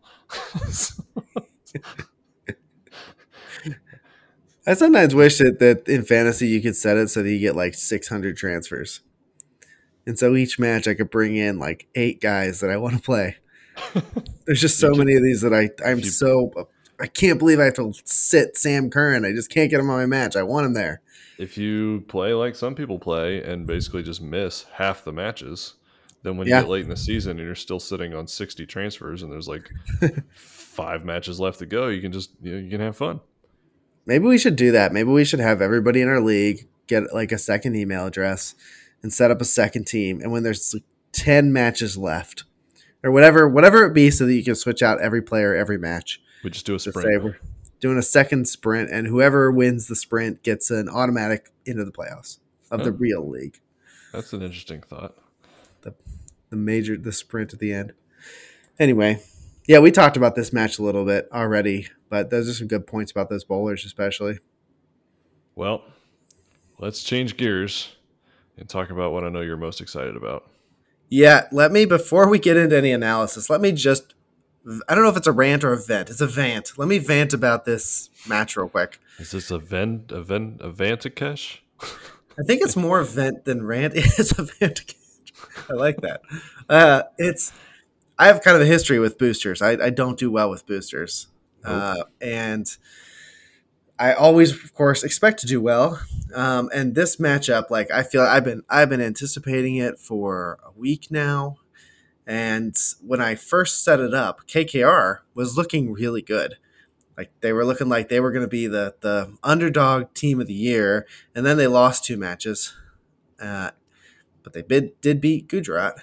I sometimes wish that, that in fantasy you could set it so that you get like six hundred transfers. And so each match I could bring in like eight guys that I want to play. There's just so You could- many of these that I, I'm you- so, I can't believe I have to sit Sam Curran. I just can't get him on my match. I want him there. if you play like some people play and basically just miss half the matches, then when you Yeah. get late in the season and you're still sitting on sixty transfers and there's like five matches left to go, you can just you, know, you can have fun. Maybe we should do that. Maybe we should have everybody in our league get like a second email address and set up a second team. And when there's like ten matches left or whatever, whatever it be, so that you can switch out every player every match. We just do a Just sprint. say we're doing a second sprint, and whoever wins the sprint gets an automatic into the playoffs of the Oh. real league. That's an interesting thought. The major, the sprint at the end. Anyway, yeah, we talked about this match a little bit already, but those are some good points about those bowlers, especially. Well, let's change gears and talk about what I know you're most excited about. Yeah, let me, before we get into any analysis, let me just, I don't know if it's a rant or a vent. It's a vant. Let me vant about this match real quick. Is this a Ven a Ven a Vantakesh? I think it's more vent than rant. It's a vent. I like that. Uh, it's, I have kind of a history with boosters. I, I don't do well with boosters. Uh, and I always, of course, expect to do well. Um, and this matchup, like I feel I've been I've been anticipating it for a week now. And when I first set it up, K K R was looking really good. Like they were looking like they were going to be the the underdog team of the year, and then they lost two matches, uh, but they did did beat Gujarat.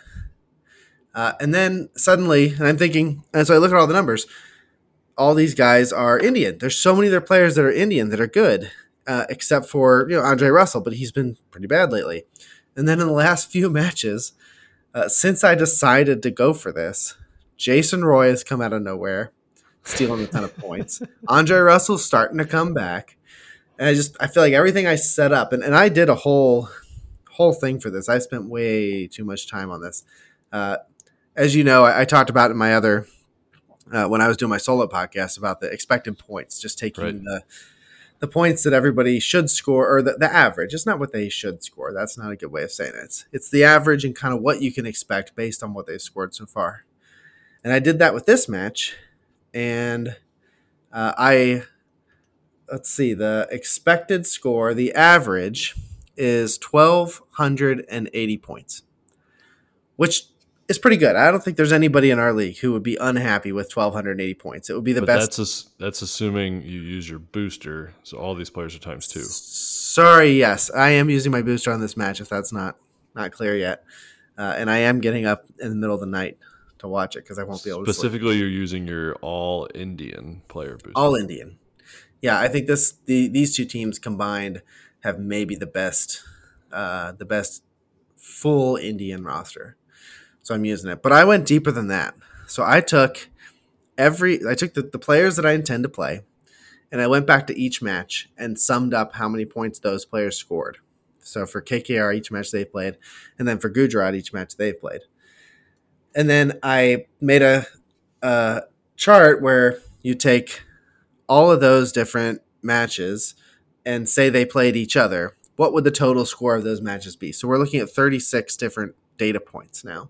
Uh, and then suddenly, and I'm thinking, and so I look at all the numbers. All these guys are Indian. There's so many of their players that are Indian that are good, uh, except for you know Andre Russell, but he's been pretty bad lately. And then in the last few matches, uh, since I decided to go for this, Jason Roy has come out of nowhere, stealing a ton of points. Andre Russell's starting to come back, and I just I feel like everything I set up, and, and I did a whole whole thing for this. I spent way too much time on this. Uh, as you know, I, I talked about it in my other. Uh, when I was doing my solo podcast about the expected points, just taking Right. the the points that everybody should score, or the, the average. It's not what they should score. That's not a good way of saying it. It's, it's the average and kind of what you can expect based on what they've scored so far. And I did that with this match, and uh, I let's see the expected score. The average is twelve eighty points, which is pretty good. I don't think there's anybody in our league who would be unhappy with twelve eighty points. It would be the But best. that's ass- that's assuming you use your booster, so all these players are times two. Sorry, yes, I am using my booster on this match. If that's not not clear yet, uh, and I am getting up in the middle of the night to watch it because I won't be able to sleep. Specifically, you're using your all Indian player booster. All Indian. Yeah, I think this the these two teams combined have maybe the best uh, the best full Indian roster. So I'm using it. But I went deeper than that. So I took every I took the, the players that I intend to play, and I went back to each match and summed up how many points those players scored. So for K K R, each match they played, and then for Gujarat, each match they've played. And then I made a, a chart where you take all of those different matches and say they played each other. What would the total score of those matches be? So we're looking at thirty-six different data points now.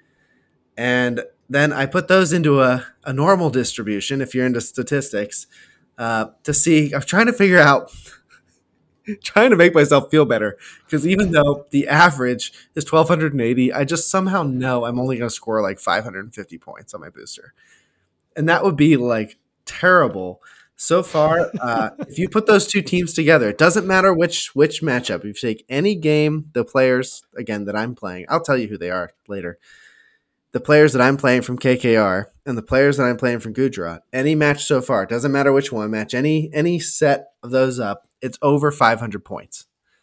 And then I put those into a, a normal distribution, if you're into statistics, uh, to see. I'm trying to figure out, trying to make myself feel better. Because even though the average is twelve eighty, I just somehow know I'm only going to score like five hundred fifty points on my booster. And that would be like terrible. So far, uh, if you put those two teams together, it doesn't matter which which matchup. If you take any game, the players, again, that I'm playing, I'll tell you who they are later. The players that I'm playing from K K R and the players that I'm playing from Gujarat, any match so far, it doesn't matter which one, match any any set of those up, it's over five hundred points.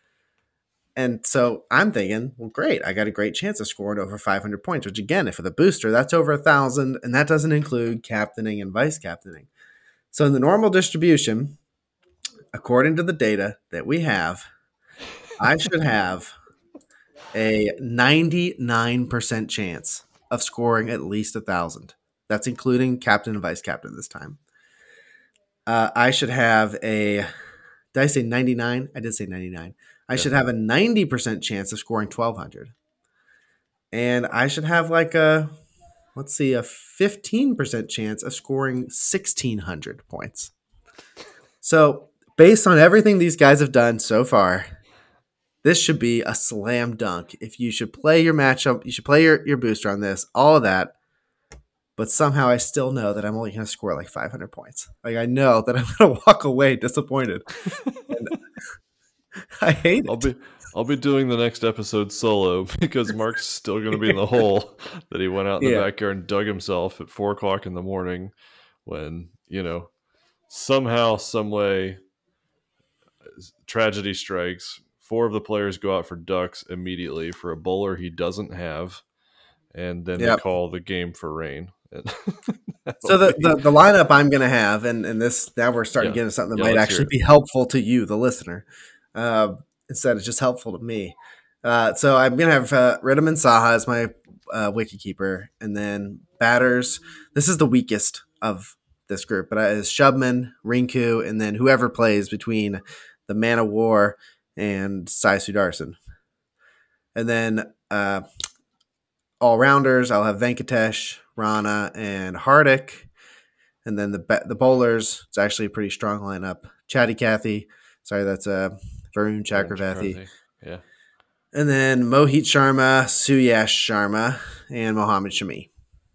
And so I'm thinking, well, great, I got a great chance of scoring over five hundred points, which again, if for the booster, that's over a thousand, and that doesn't include captaining and vice captaining. So in the normal distribution, according to the data that we have, I should have a ninety-nine percent chance of scoring at least a thousand. That's including captain and vice captain this time. Uh, I should have a. Did I say ninety-nine? I did say ninety-nine. I yeah. should have a ninety percent chance of scoring twelve hundred. And I should have like a, let's see, a fifteen percent chance of scoring sixteen hundred points. So based on everything these guys have done so far, this should be a slam dunk. If you should play your matchup, you should play your, your booster on this, all of that. But somehow I still know that I'm only going to score like five hundred points. Like I know that I'm going to walk away disappointed. And I hate it. I'll be I'll be doing the next episode solo because Mark's still going to be in the hole that he went out in the yeah. backyard and dug himself at four o'clock in the morning when, you know, somehow, some way, tragedy strikes. Four of the players go out for ducks immediately for a bowler he doesn't have, and then yep. they call the game for rain. So the, the, the lineup I'm going to have, and, and this now we're starting yeah. to get into something that yeah, might actually be helpful to you, the listener, uh, instead of just helpful to me. Uh, so I'm going to have uh, Ridham and Saha as my uh, wicketkeeper, and then batters. This is the weakest of this group, but it's Shubman, Rinku, and then whoever plays between the Man of War and Sai Sudarshan. And then uh, all-rounders, I'll have Venkatesh, Rana, and Hardik. And then the the bowlers, it's actually a pretty strong lineup. Chatty Cathy, sorry, that's uh, Varun Chakravarti. Yeah. And then Mohit Sharma, Suyash Sharma, and Mohammad Shami.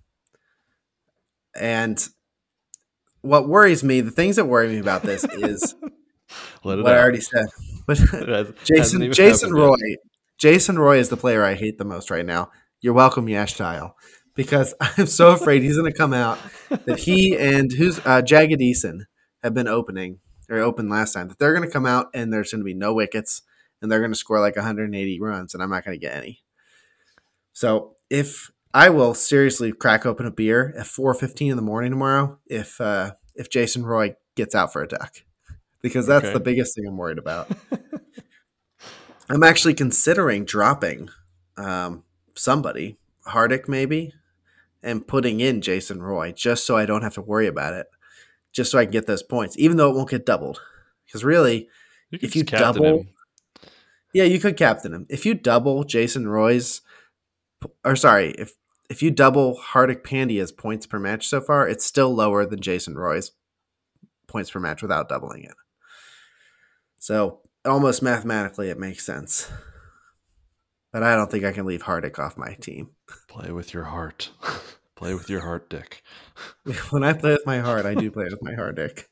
And what worries me, the things that worry me about this is Let it what I out. already said. But It has, hasn't Jason even Jason happened yet. Roy, Jason Roy is the player I hate the most right now. You're welcome, Yash Tile, because I'm so afraid he's going to come out that he and who's uh, Jagged Eason have been opening or opened last time. That they're going to come out and there's going to be no wickets and they're going to score like one hundred eighty runs and I'm not going to get any. So if I will seriously crack open a beer at four fifteen in the morning tomorrow if uh, if Jason Roy gets out for a duck, because that's Okay. the biggest thing I'm worried about. I'm actually considering dropping um, somebody, Hardick maybe, and putting in Jason Roy just so I don't have to worry about it, just so I can get those points, even though it won't get doubled. Because really, You could if you just captain double, him. yeah, you could captain him. If you double Jason Roy's, or sorry, if if you double Hardik Pandya's points per match so far, it's still lower than Jason Roy's points per match without doubling it. So almost mathematically, it makes sense. But I don't think I can leave Hardik off my team. Play with your heart. Play with your heart, Dick. When I play with my heart, I do play with my Hardik.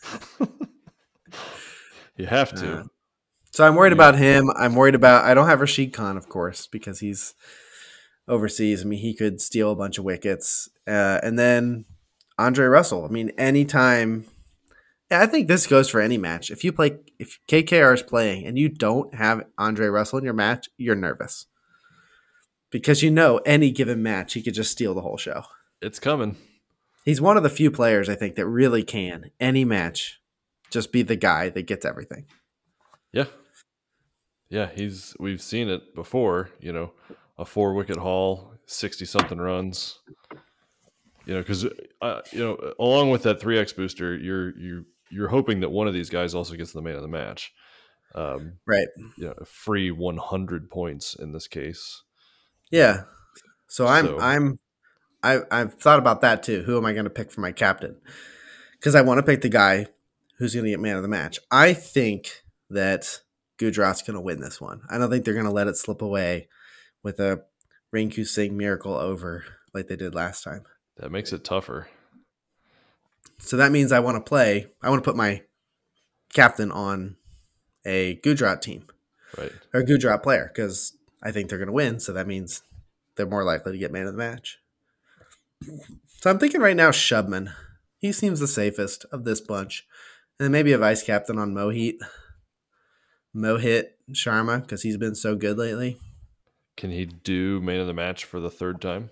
You have to. Uh, so I'm worried You- about him. I'm worried about. I don't have Rashid Khan, of course, because he's overseas. I mean, he could steal a bunch of wickets. Uh, and then Andre Russell. I mean, anytime. Yeah, I think this goes for any match. If you play, if K K R is playing and you don't have Andre Russell in your match, you're nervous because you know any given match he could just steal the whole show. It's coming. He's one of the few players I think that really can any match just be the guy that gets everything. Yeah. Yeah, he's we've seen it before, you know, a four wicket haul, sixty something runs. You know, cuz uh, you know, along with that three X booster, you're you you're hoping that one of these guys also gets the man of the match. Um, Right. you know, a free one hundred points in this case. Yeah. So I'm So- I'm I I've thought about that too. Who am I going to pick for my captain? Because I want to pick the guy who's going to get man of the match. I think that Gujarat's going to win this one. I don't think they're going to let it slip away with a Rinku Singh miracle over like they did last time. That makes it tougher. So that means I want to play. I want to put my captain on a Gujarat team Right. or a Gujarat player because I think they're going to win. So that means they're more likely to get man of the match. So I'm thinking right now Shubman. He seems the safest of this bunch. And then maybe a vice captain on Mohit. Mohit Sharma because he's been so good lately. Can he do man of the match for the third time?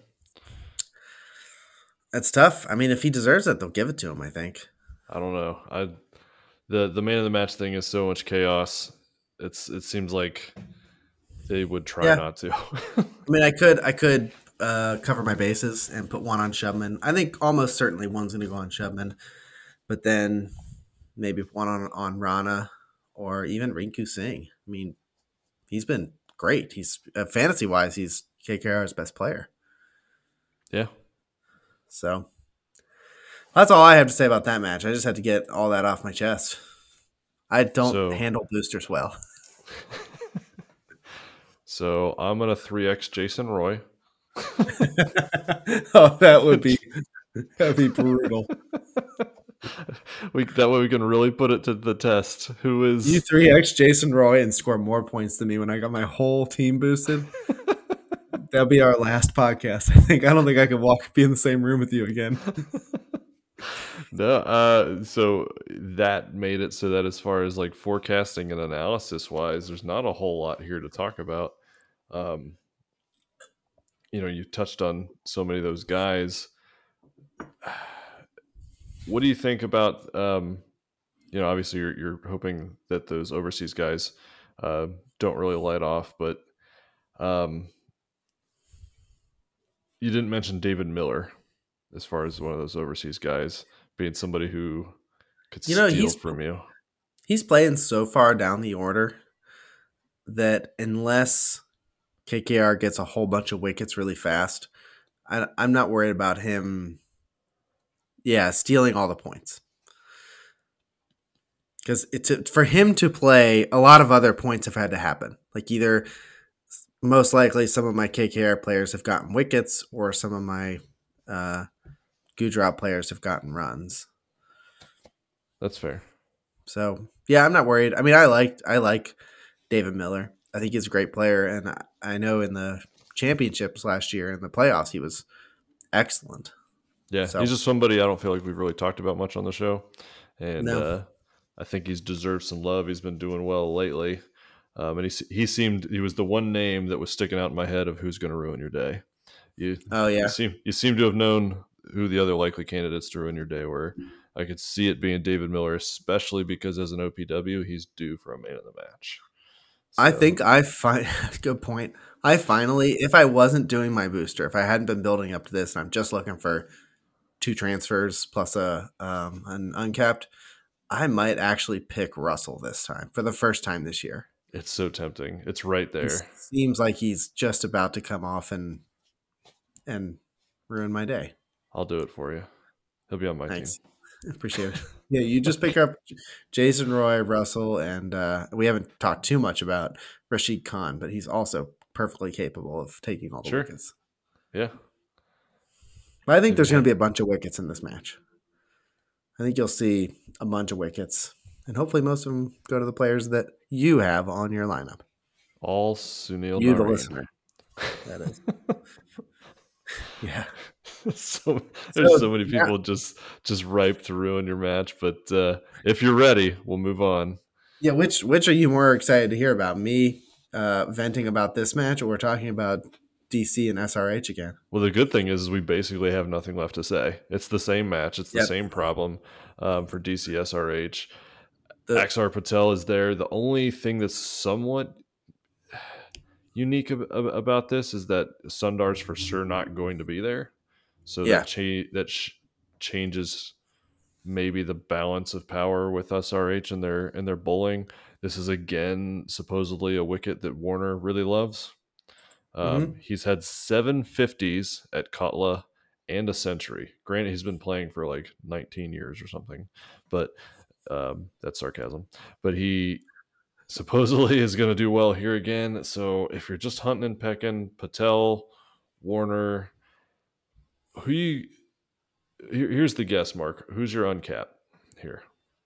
That's tough. I mean, if he deserves it, they'll give it to him, I think. I don't know. I the the man of the match thing is so much chaos. It's it seems like they would try Yeah. not to. I mean, I could I could uh, cover my bases and put one on Shubman. I think almost certainly one's going to go on Shubman, but then maybe one on on Rana or even Rinku Singh. I mean, he's been great. He's uh, fantasy wise, he's K K R's best player. Yeah. So that's all I have to say about that match. I just had to get all that off my chest. I don't So- handle boosters well. So I'm gonna three X Jason Roy. Oh, that would be that'd be brutal. We that way we can really put it to the test. Who is You three X Jason Roy and score more points than me when I got my whole team boosted. That'll be our last podcast. I think I don't think I could walk be in the same room with you again. no? Uh, so that made it so that as far as like forecasting and analysis wise, there's not a whole lot here to talk about. Um, you know, you touched on so many of those guys. What do you think about? Um, you know, obviously you're you're hoping that those overseas guys uh, don't really light off, but um, you didn't mention David Miller as far as one of those overseas guys being somebody who could You know, steal he's- from you. He's playing so far down the order that unless K K R gets a whole bunch of wickets really fast, I, I'm not worried about him. Yeah, stealing all the points. Because it's for him to play, a lot of other points have had to happen. Like either most likely some of my K K R players have gotten wickets, or some of my uh, Gujarat players have gotten runs. That's fair. So yeah, I'm not worried. I mean, I liked I like David Miller. I think he's a great player, and I, I know in the championships last year in the playoffs he was excellent. Yeah, he's So just somebody I don't feel like we've really talked about much on the show, and no, uh, I think he's deserved some love. He's been doing well lately, um, and he he seemed he was the one name that was sticking out in my head of who's going to ruin your day. You oh you yeah, seem you seem to have known who the other likely candidates to ruin your day were. I could see it being David Miller, especially because as an O P W, he's due for a man of the match. I So think I find good point. I finally, if I wasn't doing my booster, if I hadn't been building up to this, and I'm just looking for two transfers plus a um, an uncapped, I might actually pick Russell this time for the first time this year. it's so tempting. It's right He there. seems like he's just about to come off and and ruin my day. I'll do it for you. He'll be on my team. Thanks, appreciate it. Yeah, you just pick up Jason Roy, Russell, and uh, we haven't talked too much about Rashid Khan, but he's also perfectly capable of taking all the Sure. wickets. Yeah. But I think And there's yeah, going to be a bunch of wickets in this match. I think you'll see a bunch of wickets, and hopefully most of them go to the players that you have on your lineup. all Sunil You, the Narine. listener. That is. Yeah. so there's So, so many yeah. people just just ripe to ruin your match, but uh, if you're ready, we'll move on. Yeah, which which are you more excited to hear about? Me uh, venting about this match, or we're talking about D C and S R H again? Well, the good thing is, is we basically have nothing left to say. It's the same match. It's the Yep. same problem um, for D C S R H. The, Axar Patel is there. The only thing that's somewhat unique ab- ab- about this is that Sundar's for sure not going to be there. So yeah. that cha- that sh- changes maybe the balance of power with S R H and their and their bowling. This is again supposedly a wicket that Warner really loves. Um, Mm-hmm. he's had seven fifties at Kotla and a century. Granted, he's been playing for like nineteen years or something, but um, that's sarcasm. But he supposedly is going to do well here again. So if you're just hunting and pecking, Patel, Warner, who you, here, here's the guess, Mark. Who's your uncap here?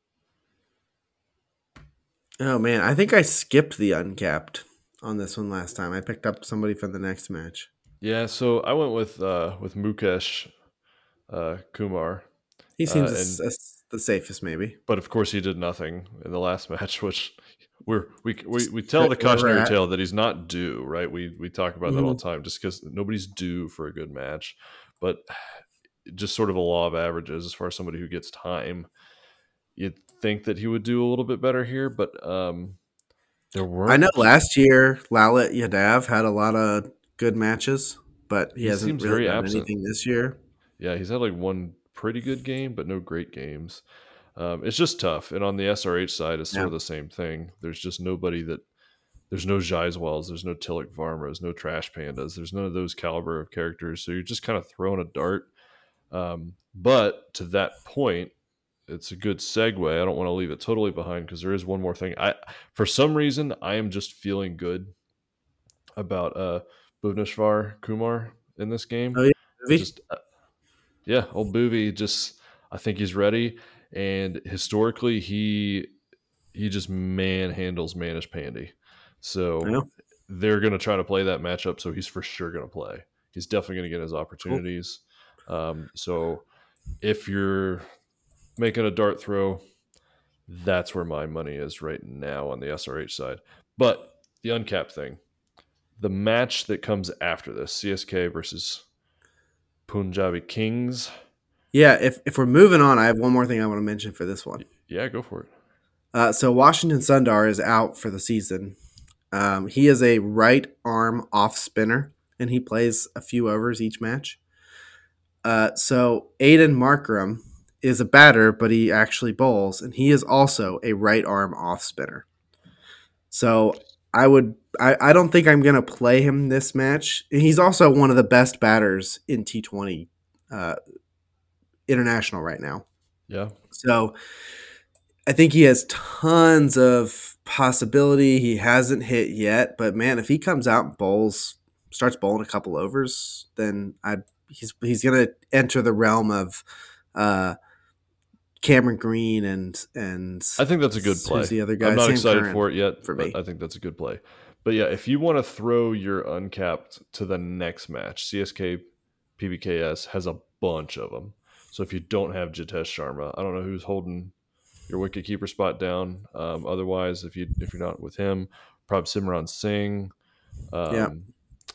Oh man, I think I skipped the uncapped on this one last time. I picked up somebody for the next match. Yeah, so I went with uh, with Mukesh uh, Kumar, He uh, seems and the, the safest, maybe. but of course he did nothing in the last match, which we're we we, we tell Where the we're cautionary at. tale that he's not due, right? We we talk about that all Mhm. the time, just because nobody's due for a good match, but just sort of a law of averages as far as somebody who gets time. You'd think that he would do a little bit better here, but um, there I know weren't. last year Lalit Yadav had a lot of good matches, but he, He hasn't seems really very done absent. anything this year. Yeah, he's had like one pretty good game, but no great games. Um, it's just tough. And on the S R H side, it's sort Yeah. of the same thing. There's just nobody that there's no Jaiswals, there's no Tilak Varmas, no Trash Pandas, there's none of those caliber of characters. So you're just kind of throwing a dart. Um, but to that point, it's a good segue. I don't want to leave it totally behind because there is one more thing. I for some reason I am just feeling good about uh Bhuvneshwar Kumar in this game. Oh yeah, Movie? Just uh, yeah, old Boovy just I think he's ready. And historically he he just manhandles Manish Pandy. I So know. they're gonna try to play that matchup, so he's for sure gonna play. He's definitely gonna get his Cool. opportunities. Um, so if you're making a dart throw, that's where my money is right now on the S R H side. But the uncapped thing, the match that comes after this, C S K versus Punjabi Kings. Yeah, if if we're moving on, I have one more thing I want to mention for this one. Yeah, go for it. Uh, so Washington Sundar is out for the season. Um, he is a right arm off spinner, and he plays a few overs each match. Uh, so Aiden Markram is a batter, but he actually bowls, and he is also a right arm off spinner. So I would, I, I don't think I'm gonna play him this match. He's also one of the best batters in T twenty uh, international right now. Yeah. So I think he has tons of possibility. He hasn't hit yet, but man, if he comes out and bowls, starts bowling a couple overs, then I he's he's gonna enter the realm of uh, Cameron Green and and I think that's a good who's play. the other I'm guy? not Sam excited Curran for it yet, for but me. I think that's a good play. But yeah, if you want to throw your uncapped to the next match, C S K P B K S has a bunch of them. So if you don't have Jitesh Sharma, I don't know who's holding your wicket keeper spot down. Um, otherwise, if you if you're not with him, probably Simran Singh. Yeah, Um,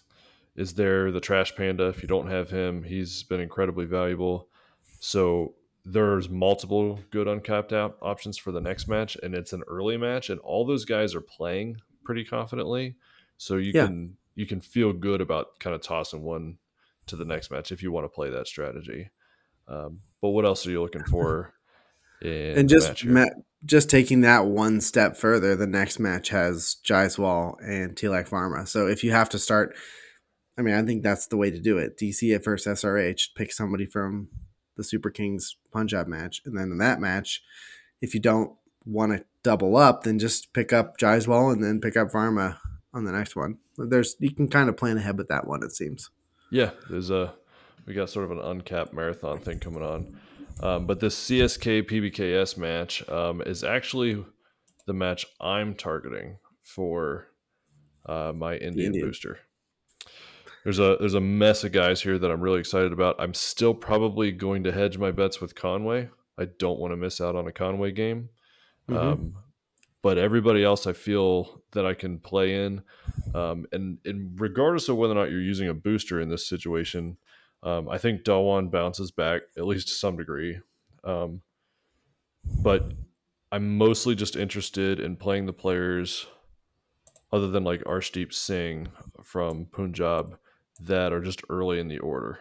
is there the Trash Panda? If you don't have him, he's been incredibly valuable. So there's multiple good uncapped out options for the next match, and it's an early match, and all those guys are playing pretty confidently. So you yeah, can you can feel good about kind of tossing one to the next match if you want to play that strategy. Um, but what else are you looking for in and the just match here? ma- just taking that one step further, the next match has Jaiswal and Tilak Pharma. So if you have to start, I mean, I think that's the way to do it. D C at first S R H, pick somebody from the Super Kings Punjab match, and then in that match, if you don't want to double up, then just pick up Jaiswal and then pick up Pharma on the next one. There's you can kind of plan ahead with that one. It seems. Yeah, there's a we got sort of an uncapped marathon thing coming on. Um, but this C S K P B K S match um, is actually the match I'm targeting for uh, my The Indian Indian. booster. There's a there's a mess of guys here that I'm really excited about. I'm still probably going to hedge my bets with Conway. I don't want to miss out on a Conway game. Mm-hmm. Um, but everybody else I feel that I can play in. Um, and, and regardless of whether or not you're using a booster in this situation, um, I think Dawan bounces back at least to some degree. Um, but I'm mostly just interested in playing the players other than like Arshdeep Singh from Punjab that are just early in the order.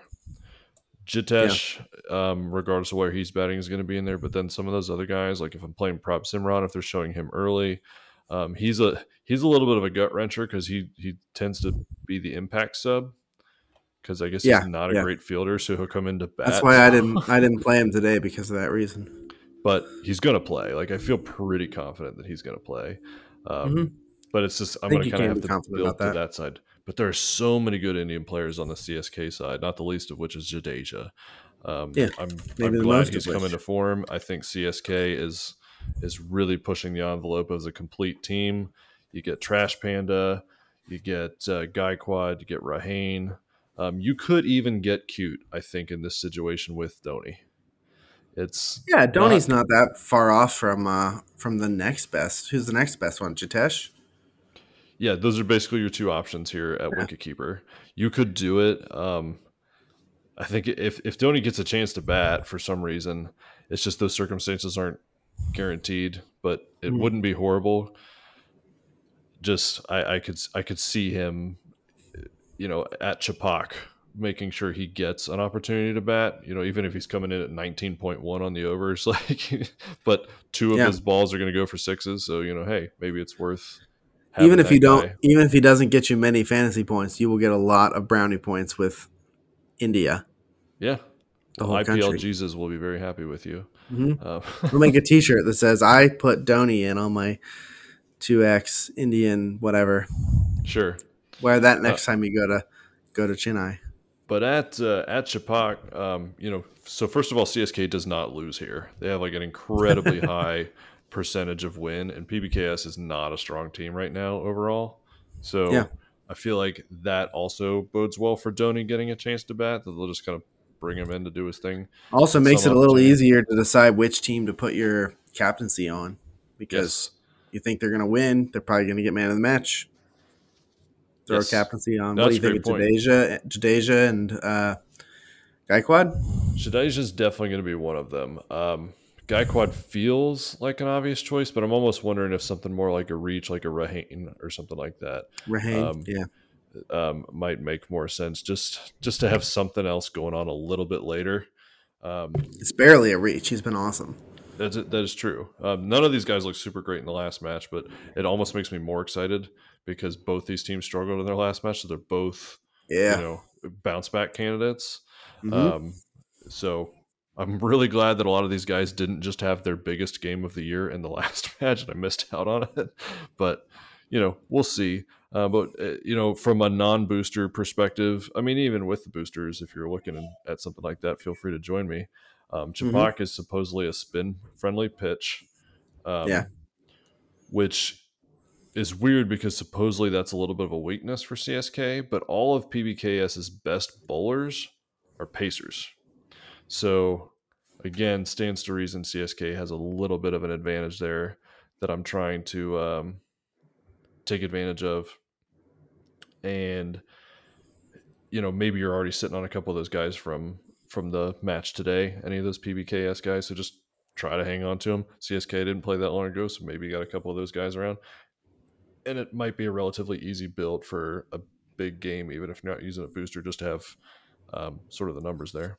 Yeah. Jitesh, um, regardless of where he's batting, is going to be in there. But then some of those other guys, like if I'm playing Prop Simran, if they're showing him early, um, he's a he's a little bit of a gut wrencher because he he tends to be the impact sub because I guess he's Yeah. not a Yeah. great fielder, so he'll come into That's bat. why I So, didn't I didn't play him today because of that reason. but he's going to play. Like I feel pretty confident that he's going to play. Um, Mm-hmm. but it's just I I'm think going to you kind of can have be to confident about build to that. that side. But there are so many good Indian players on the C S K side, not the least of which is Jadeja. Um, Yeah. I'm I'm Maybe the glad most of he's come which. into form. I think C S K is is really pushing the envelope as a complete team. You get Trash Panda, you get uh, Gaikwad, you get Rahane. Um, you could even get cute, I think, in this situation with Dhoni. It's Yeah, not Dhoni's not that far off from uh from the next best. Who's the next best one? Jitesh? yeah, those are basically your two options here at Yeah. Wicketkeeper. You could do it. Um, I think if if Dhoni gets a chance to bat for some reason, it's just those circumstances aren't guaranteed, but it Mhm. wouldn't be horrible. Just I, I could I could see him, you know, at Chapak making sure he gets an opportunity to bat. You know, even if he's coming in at nineteen point one on the overs, like, but two of Yeah. his balls are going to go for sixes. So you know, hey, maybe it's worth Even having if you that don't guy. even if he doesn't get you many fantasy points, you will get a lot of brownie points with India, Yeah. the Well, whole I P L country. Jesus will be very happy with you. Mm-hmm. Uh, I'll make a T-shirt that says "I put Dhoni in on my two X Indian whatever." sure. Wear that Uh, next time you go to go to Chennai. But at uh, at Chapak, um, you know, so first of all, C S K does not lose here. They have like an incredibly high percentage of win, and P B K S is not a strong team right now overall. Yeah. So I feel like that also bodes well for Dhoni getting a chance to bat. That they'll just kind of bring him in to do his thing, Also get some makes it a little opportunity. easier to decide which team to put your captaincy on Yes, because you think they're going to win. They're probably going to get man of the match. Throw a yes, captaincy on. no, What do that's you a think great of point. Jadeja, Jadeja and uh, Gaikwad? Shadej is definitely going to be one of them. Um, Gaikwad feels like an obvious choice, but I'm almost wondering if something more like a reach, like a Rahane or something like that, Rahane? um, Yeah. um, might make more sense. Just just to have something else going on a little bit later. Um, It's barely a reach. He's been awesome. that's that is true. Um, none of these guys look super great in the last match, but it almost makes me more excited because both these teams struggled in their last match, so they're both, you Yeah. know, bounce back candidates. Mm-hmm. Um, so I'm really glad that a lot of these guys didn't just have their biggest game of the year in the last match, and I missed out on it. But you know, we'll see. Uh, but uh, you know, from a non-booster perspective, I mean, even with the boosters, if you're looking at something like that, feel free to join me. Um, Hmm. Chapak is supposedly a spin-friendly pitch, Yeah. um, which is weird because supposedly that's a little bit of a weakness for C S K. But all of PBKS's best bowlers are pacers. So again, stands to reason C S K has a little bit of an advantage there that I'm trying to um, take advantage of. And you know, maybe you're already sitting on a couple of those guys from from the match today, any of those P B K S guys. So just try to hang on to them. C S K didn't play that long ago, so maybe you got a couple of those guys around. And it might be a relatively easy build for a big game, even if you're not using a booster, just to have um, sort of the numbers there.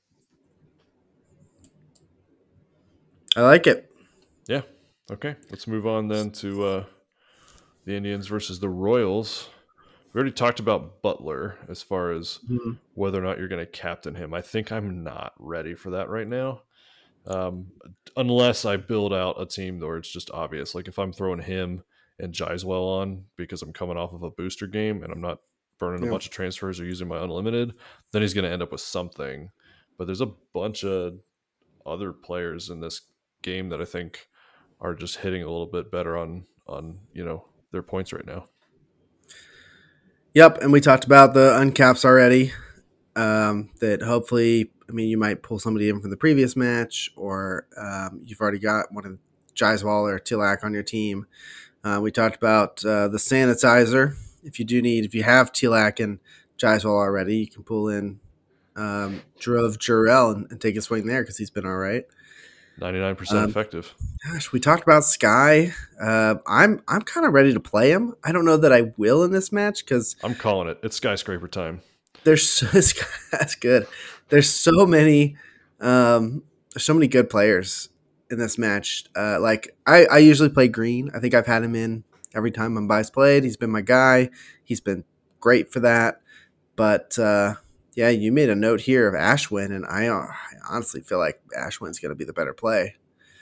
I like it. Yeah. Okay. Let's move on then to uh, the Indians versus the Royals. We already talked about Butler as far as Mhm. whether or not you're going to captain him. I think I'm not ready for that right now. Um, unless I build out a team where it's just obvious. Like if I'm throwing him and Jaiswell on because I'm coming off of a booster game and I'm not burning a Yeah. bunch of transfers or using my unlimited, then he's going to end up with something. But there's a bunch of other players in this game that I think are just hitting a little bit better on on you know their points right now. Yep, and we talked about the uncaps already. Um, that hopefully, I mean, you might pull somebody in from the previous match, or um, you've already got one of Jaiswal or Tilak on your team. Uh, we talked about uh, the sanitizer. If you do need, if you have Tilak and Jaiswal already, you can pull in um, Drove Jurel and, and take a swing there because he's been all right. ninety-nine percent Um, effective. Gosh, we talked about Sky. Uh, I'm I'm kind of ready to play him. I don't know that I will in this match because I'm calling it. It's skyscraper time. there's so, that's good. There's so many, um, there's so many good players in this match. Uh, like I, I usually play Green. I think I've had him in every time Mumbai's played. He's been my guy. He's been great for that. But uh, yeah, you made a note here of Ashwin, and I, uh, I honestly feel like Ashwin's going to be the better play.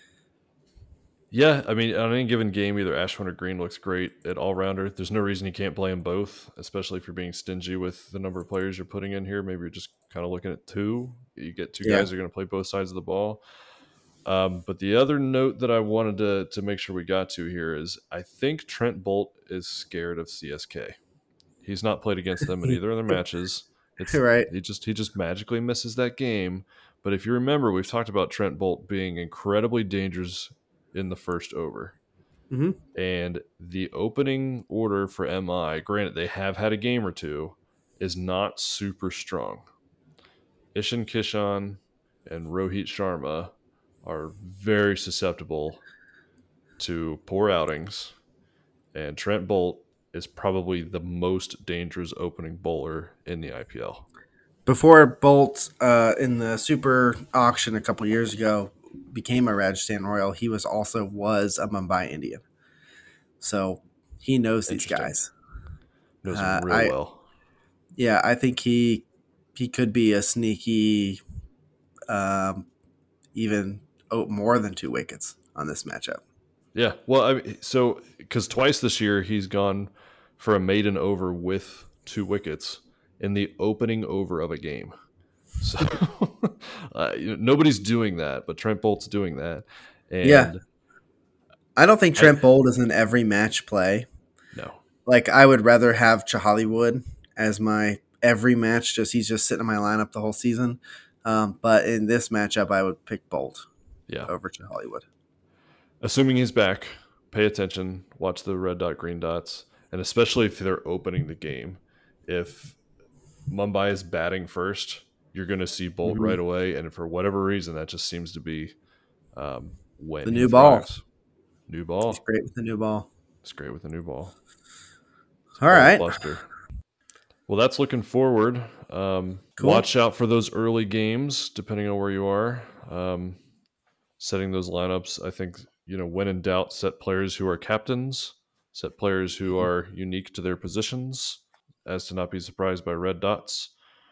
Yeah, I mean, on any given game, either Ashwin or Green looks great at all rounder. There's no reason you can't play them both, especially if you're being stingy with the number of players you're putting in here. Maybe you're just kind of looking at two. You get two Yeah. guys that are going to play both sides of the ball. Um, but the other note that I wanted to to make sure we got to here is I think Trent Bolt is scared of C S K. He's not played against them in either of their matches. It's Right. he just he just magically misses that game. But if you remember, we've talked about Trent Bolt being incredibly dangerous in the first over. Mm-hmm. And the opening order for M I, granted they have had a game or two, is not super strong. Ishan Kishan and Rohit Sharma are very susceptible to poor outings, and Trent Bolt is probably the most dangerous opening bowler in the I P L. Before Bolt uh, in the Super Auction a couple years ago became a Rajasthan Royal, he was also was a Mumbai Indian, so he knows these Interesting. guys. Knows him Uh, real I well. yeah, I think he he could be a sneaky, um, even oh, more than two wickets on this matchup. Yeah, well, I mean, so because twice this year he's gone for a maiden over with two wickets in the opening over of a game. So uh, you know, nobody's doing that, but Trent Bolt's doing that. Yeah, And I don't think I Trent Bolt is an every match play. no, Like I would rather have Chahallywood as my every match. Just he's just sitting in my lineup the whole season. Um, but in this matchup, I would pick Bolt yeah. over Chahallywood. Assuming he's back, pay attention, watch the red dot, green dots, and especially if they're opening the game. If Mumbai is batting first, you're going to see Bolt Mm-hmm. right away, and for whatever reason, that just seems to be um, when The he new ball. thrives. New He's ball. great with the new ball. It's great with the new ball. It's All ball right. buster. Well, that's looking forward. Um, Cool. Watch out for those early games, depending on where you are. Um, setting those lineups, I think, you know, when in doubt, set players who are captains, set players who are unique to their positions, as to not be surprised by red dots.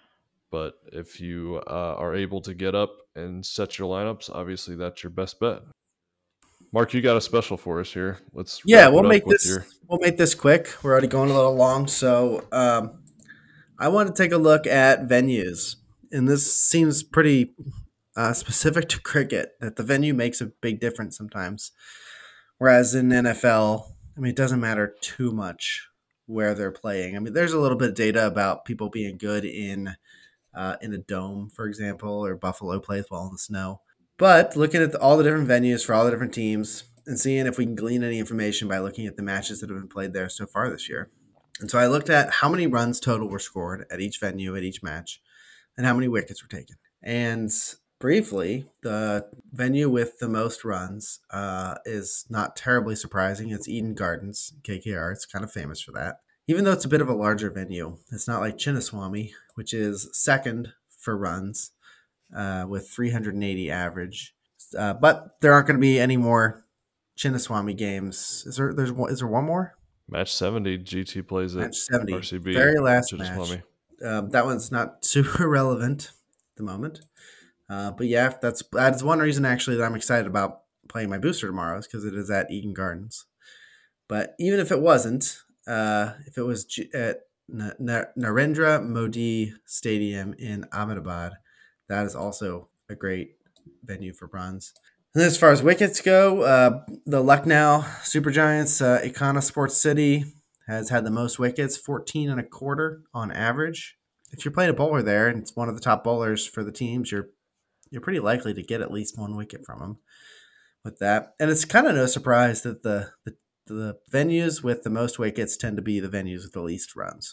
But if you uh, are able to get up and set your lineups, obviously that's your best bet. Mark, you got a special for us here. Let's Yeah, wrap we'll it up make with this your. we'll make this quick. We're already going a little long, so um, I want to take a look at venues, and this seems pretty uh, specific to cricket. That the venue makes a big difference sometimes, whereas in N F L, I mean, it doesn't matter too much where they're playing. I mean, there's a little bit of data about people being good in uh, in a dome, for example, or Buffalo plays well in the snow. But looking at the, all the different venues for all the different teams and seeing if we can glean any information by looking at the matches that have been played there so far this year. And so I looked at how many runs total were scored at each venue, at each match, and how many wickets were taken. And briefly, the venue with the most runs uh, is not terribly surprising. It's Eden Gardens, K K R. It's kind of famous for that. Even though it's a bit of a larger venue, it's not like Chinnaswamy, which is second for runs uh, with three hundred eighty average. Uh, but there aren't going to be any more Chinnaswamy games. Is there? There's one, is there one more? Match seventy, G T plays at Match seventy, R C B. very last match. Um, that one's not super relevant at the moment. Uh, but yeah, that's that's one reason actually that I'm excited about playing my booster tomorrow is because it is at Eden Gardens. But even if it wasn't, uh, if it was G- at N- N- Narendra Modi Stadium in Ahmedabad, that is also a great venue for runs. And as far as wickets go, uh, the Lucknow Super Giants, uh, Ikana Sports City has had the most wickets, fourteen and a quarter on average. If you're playing a bowler there and it's one of the top bowlers for the teams, you're you're pretty likely to get at least one wicket from him with that. And it's kind of no surprise that the, the the venues with the most wickets tend to be the venues with the least runs.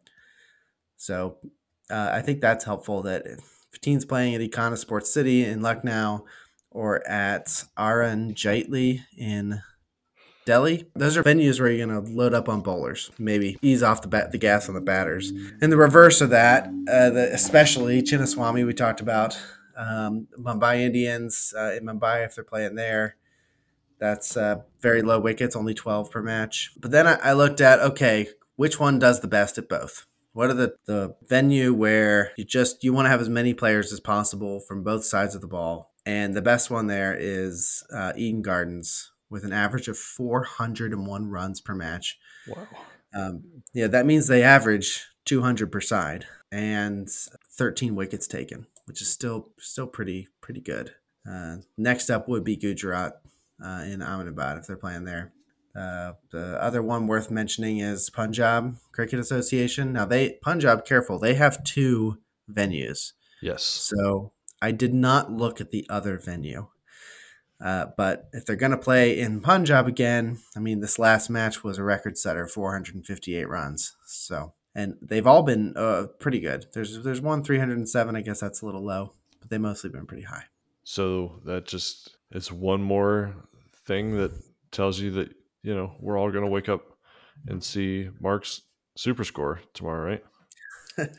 So uh, I think that's helpful that if a team's playing at Ikana Sports City in Lucknow or at Arun Jaitley in Delhi, those are venues where you're going to load up on bowlers, maybe ease off the bat, the gas on the batters. And the reverse of that, uh, the, especially Chinnaswamy we talked about, um, Mumbai Indians uh, in Mumbai if they're playing there. That's uh, very low wickets, only twelve per match. But then I, I looked at, okay, which one does the best at both? What are the, the venue where you just you want to have as many players as possible from both sides of the ball? And the best one there is uh, Eden Gardens with an average of four hundred one runs per match. Wow. Um, yeah, that means they average two hundred per side and thirteen wickets taken, which is still still pretty pretty good. Uh, next up would be Gujarat. Uh, in Ahmedabad if they're playing there. Uh, the other one worth mentioning is Punjab Cricket Association. Now they Punjab, careful, they have two venues. Yes. So I did not look at the other venue. Uh, but if they're going to play in Punjab again, I mean, this last match was a record setter, four hundred fifty-eight runs. So, and they've all been uh, pretty good. There's there's one three hundred seven. I guess that's a little low, but they've mostly been pretty high. So that just it's one more thing that tells you that, you know, we're all going to wake up and see Mark's super score tomorrow, right?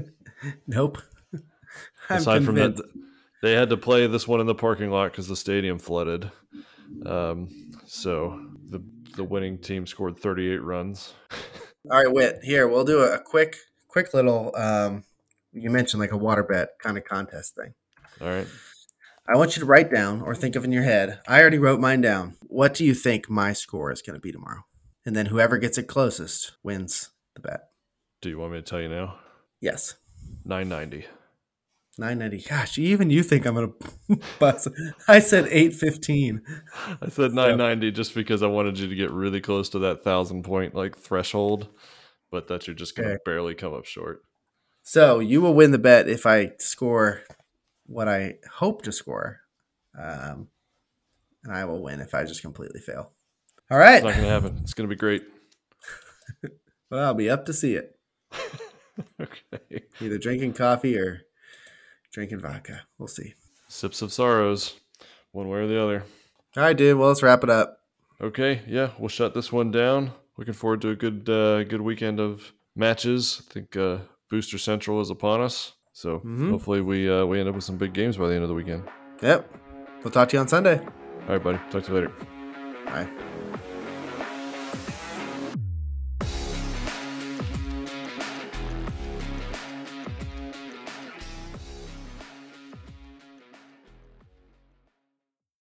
Nope. I'm Aside convinced. from that, they had to play this one in the parking lot because the stadium flooded. Um, so the the winning team scored thirty-eight runs. All right, Whit, here, we'll do a quick, quick little, um, you mentioned like a water bet kind of contest thing. All right. I want you to write down or think of in your head. I already wrote mine down. What do you think my score is going to be tomorrow? And then whoever gets it closest wins the bet. Do you want me to tell you now? Yes. nine ninety. nine ninety. Gosh, even you think I'm going to bust. I said eight fifteen. I said nine ninety just because I wanted you to get really close to that thousand point like threshold, but that you're just going to Okay. barely come up short. So you will win the bet if I score what I hope to score. Um, and I will win if I just completely fail. All right. It's not going to happen. It's going to be great. Well, I'll be up to see it. Okay. Either drinking coffee or drinking vodka. We'll see. Sips of sorrows, one way or the other. All right, dude. Well, let's wrap it up. Okay, yeah, we'll shut this one down. Looking forward to a good uh, good weekend of matches. I think uh, Booster Central is upon us. So mm-hmm. hopefully we uh, we end up with some big games by the end of the weekend. Yep. We'll talk to you on Sunday. All right, buddy. Talk to you later. Bye.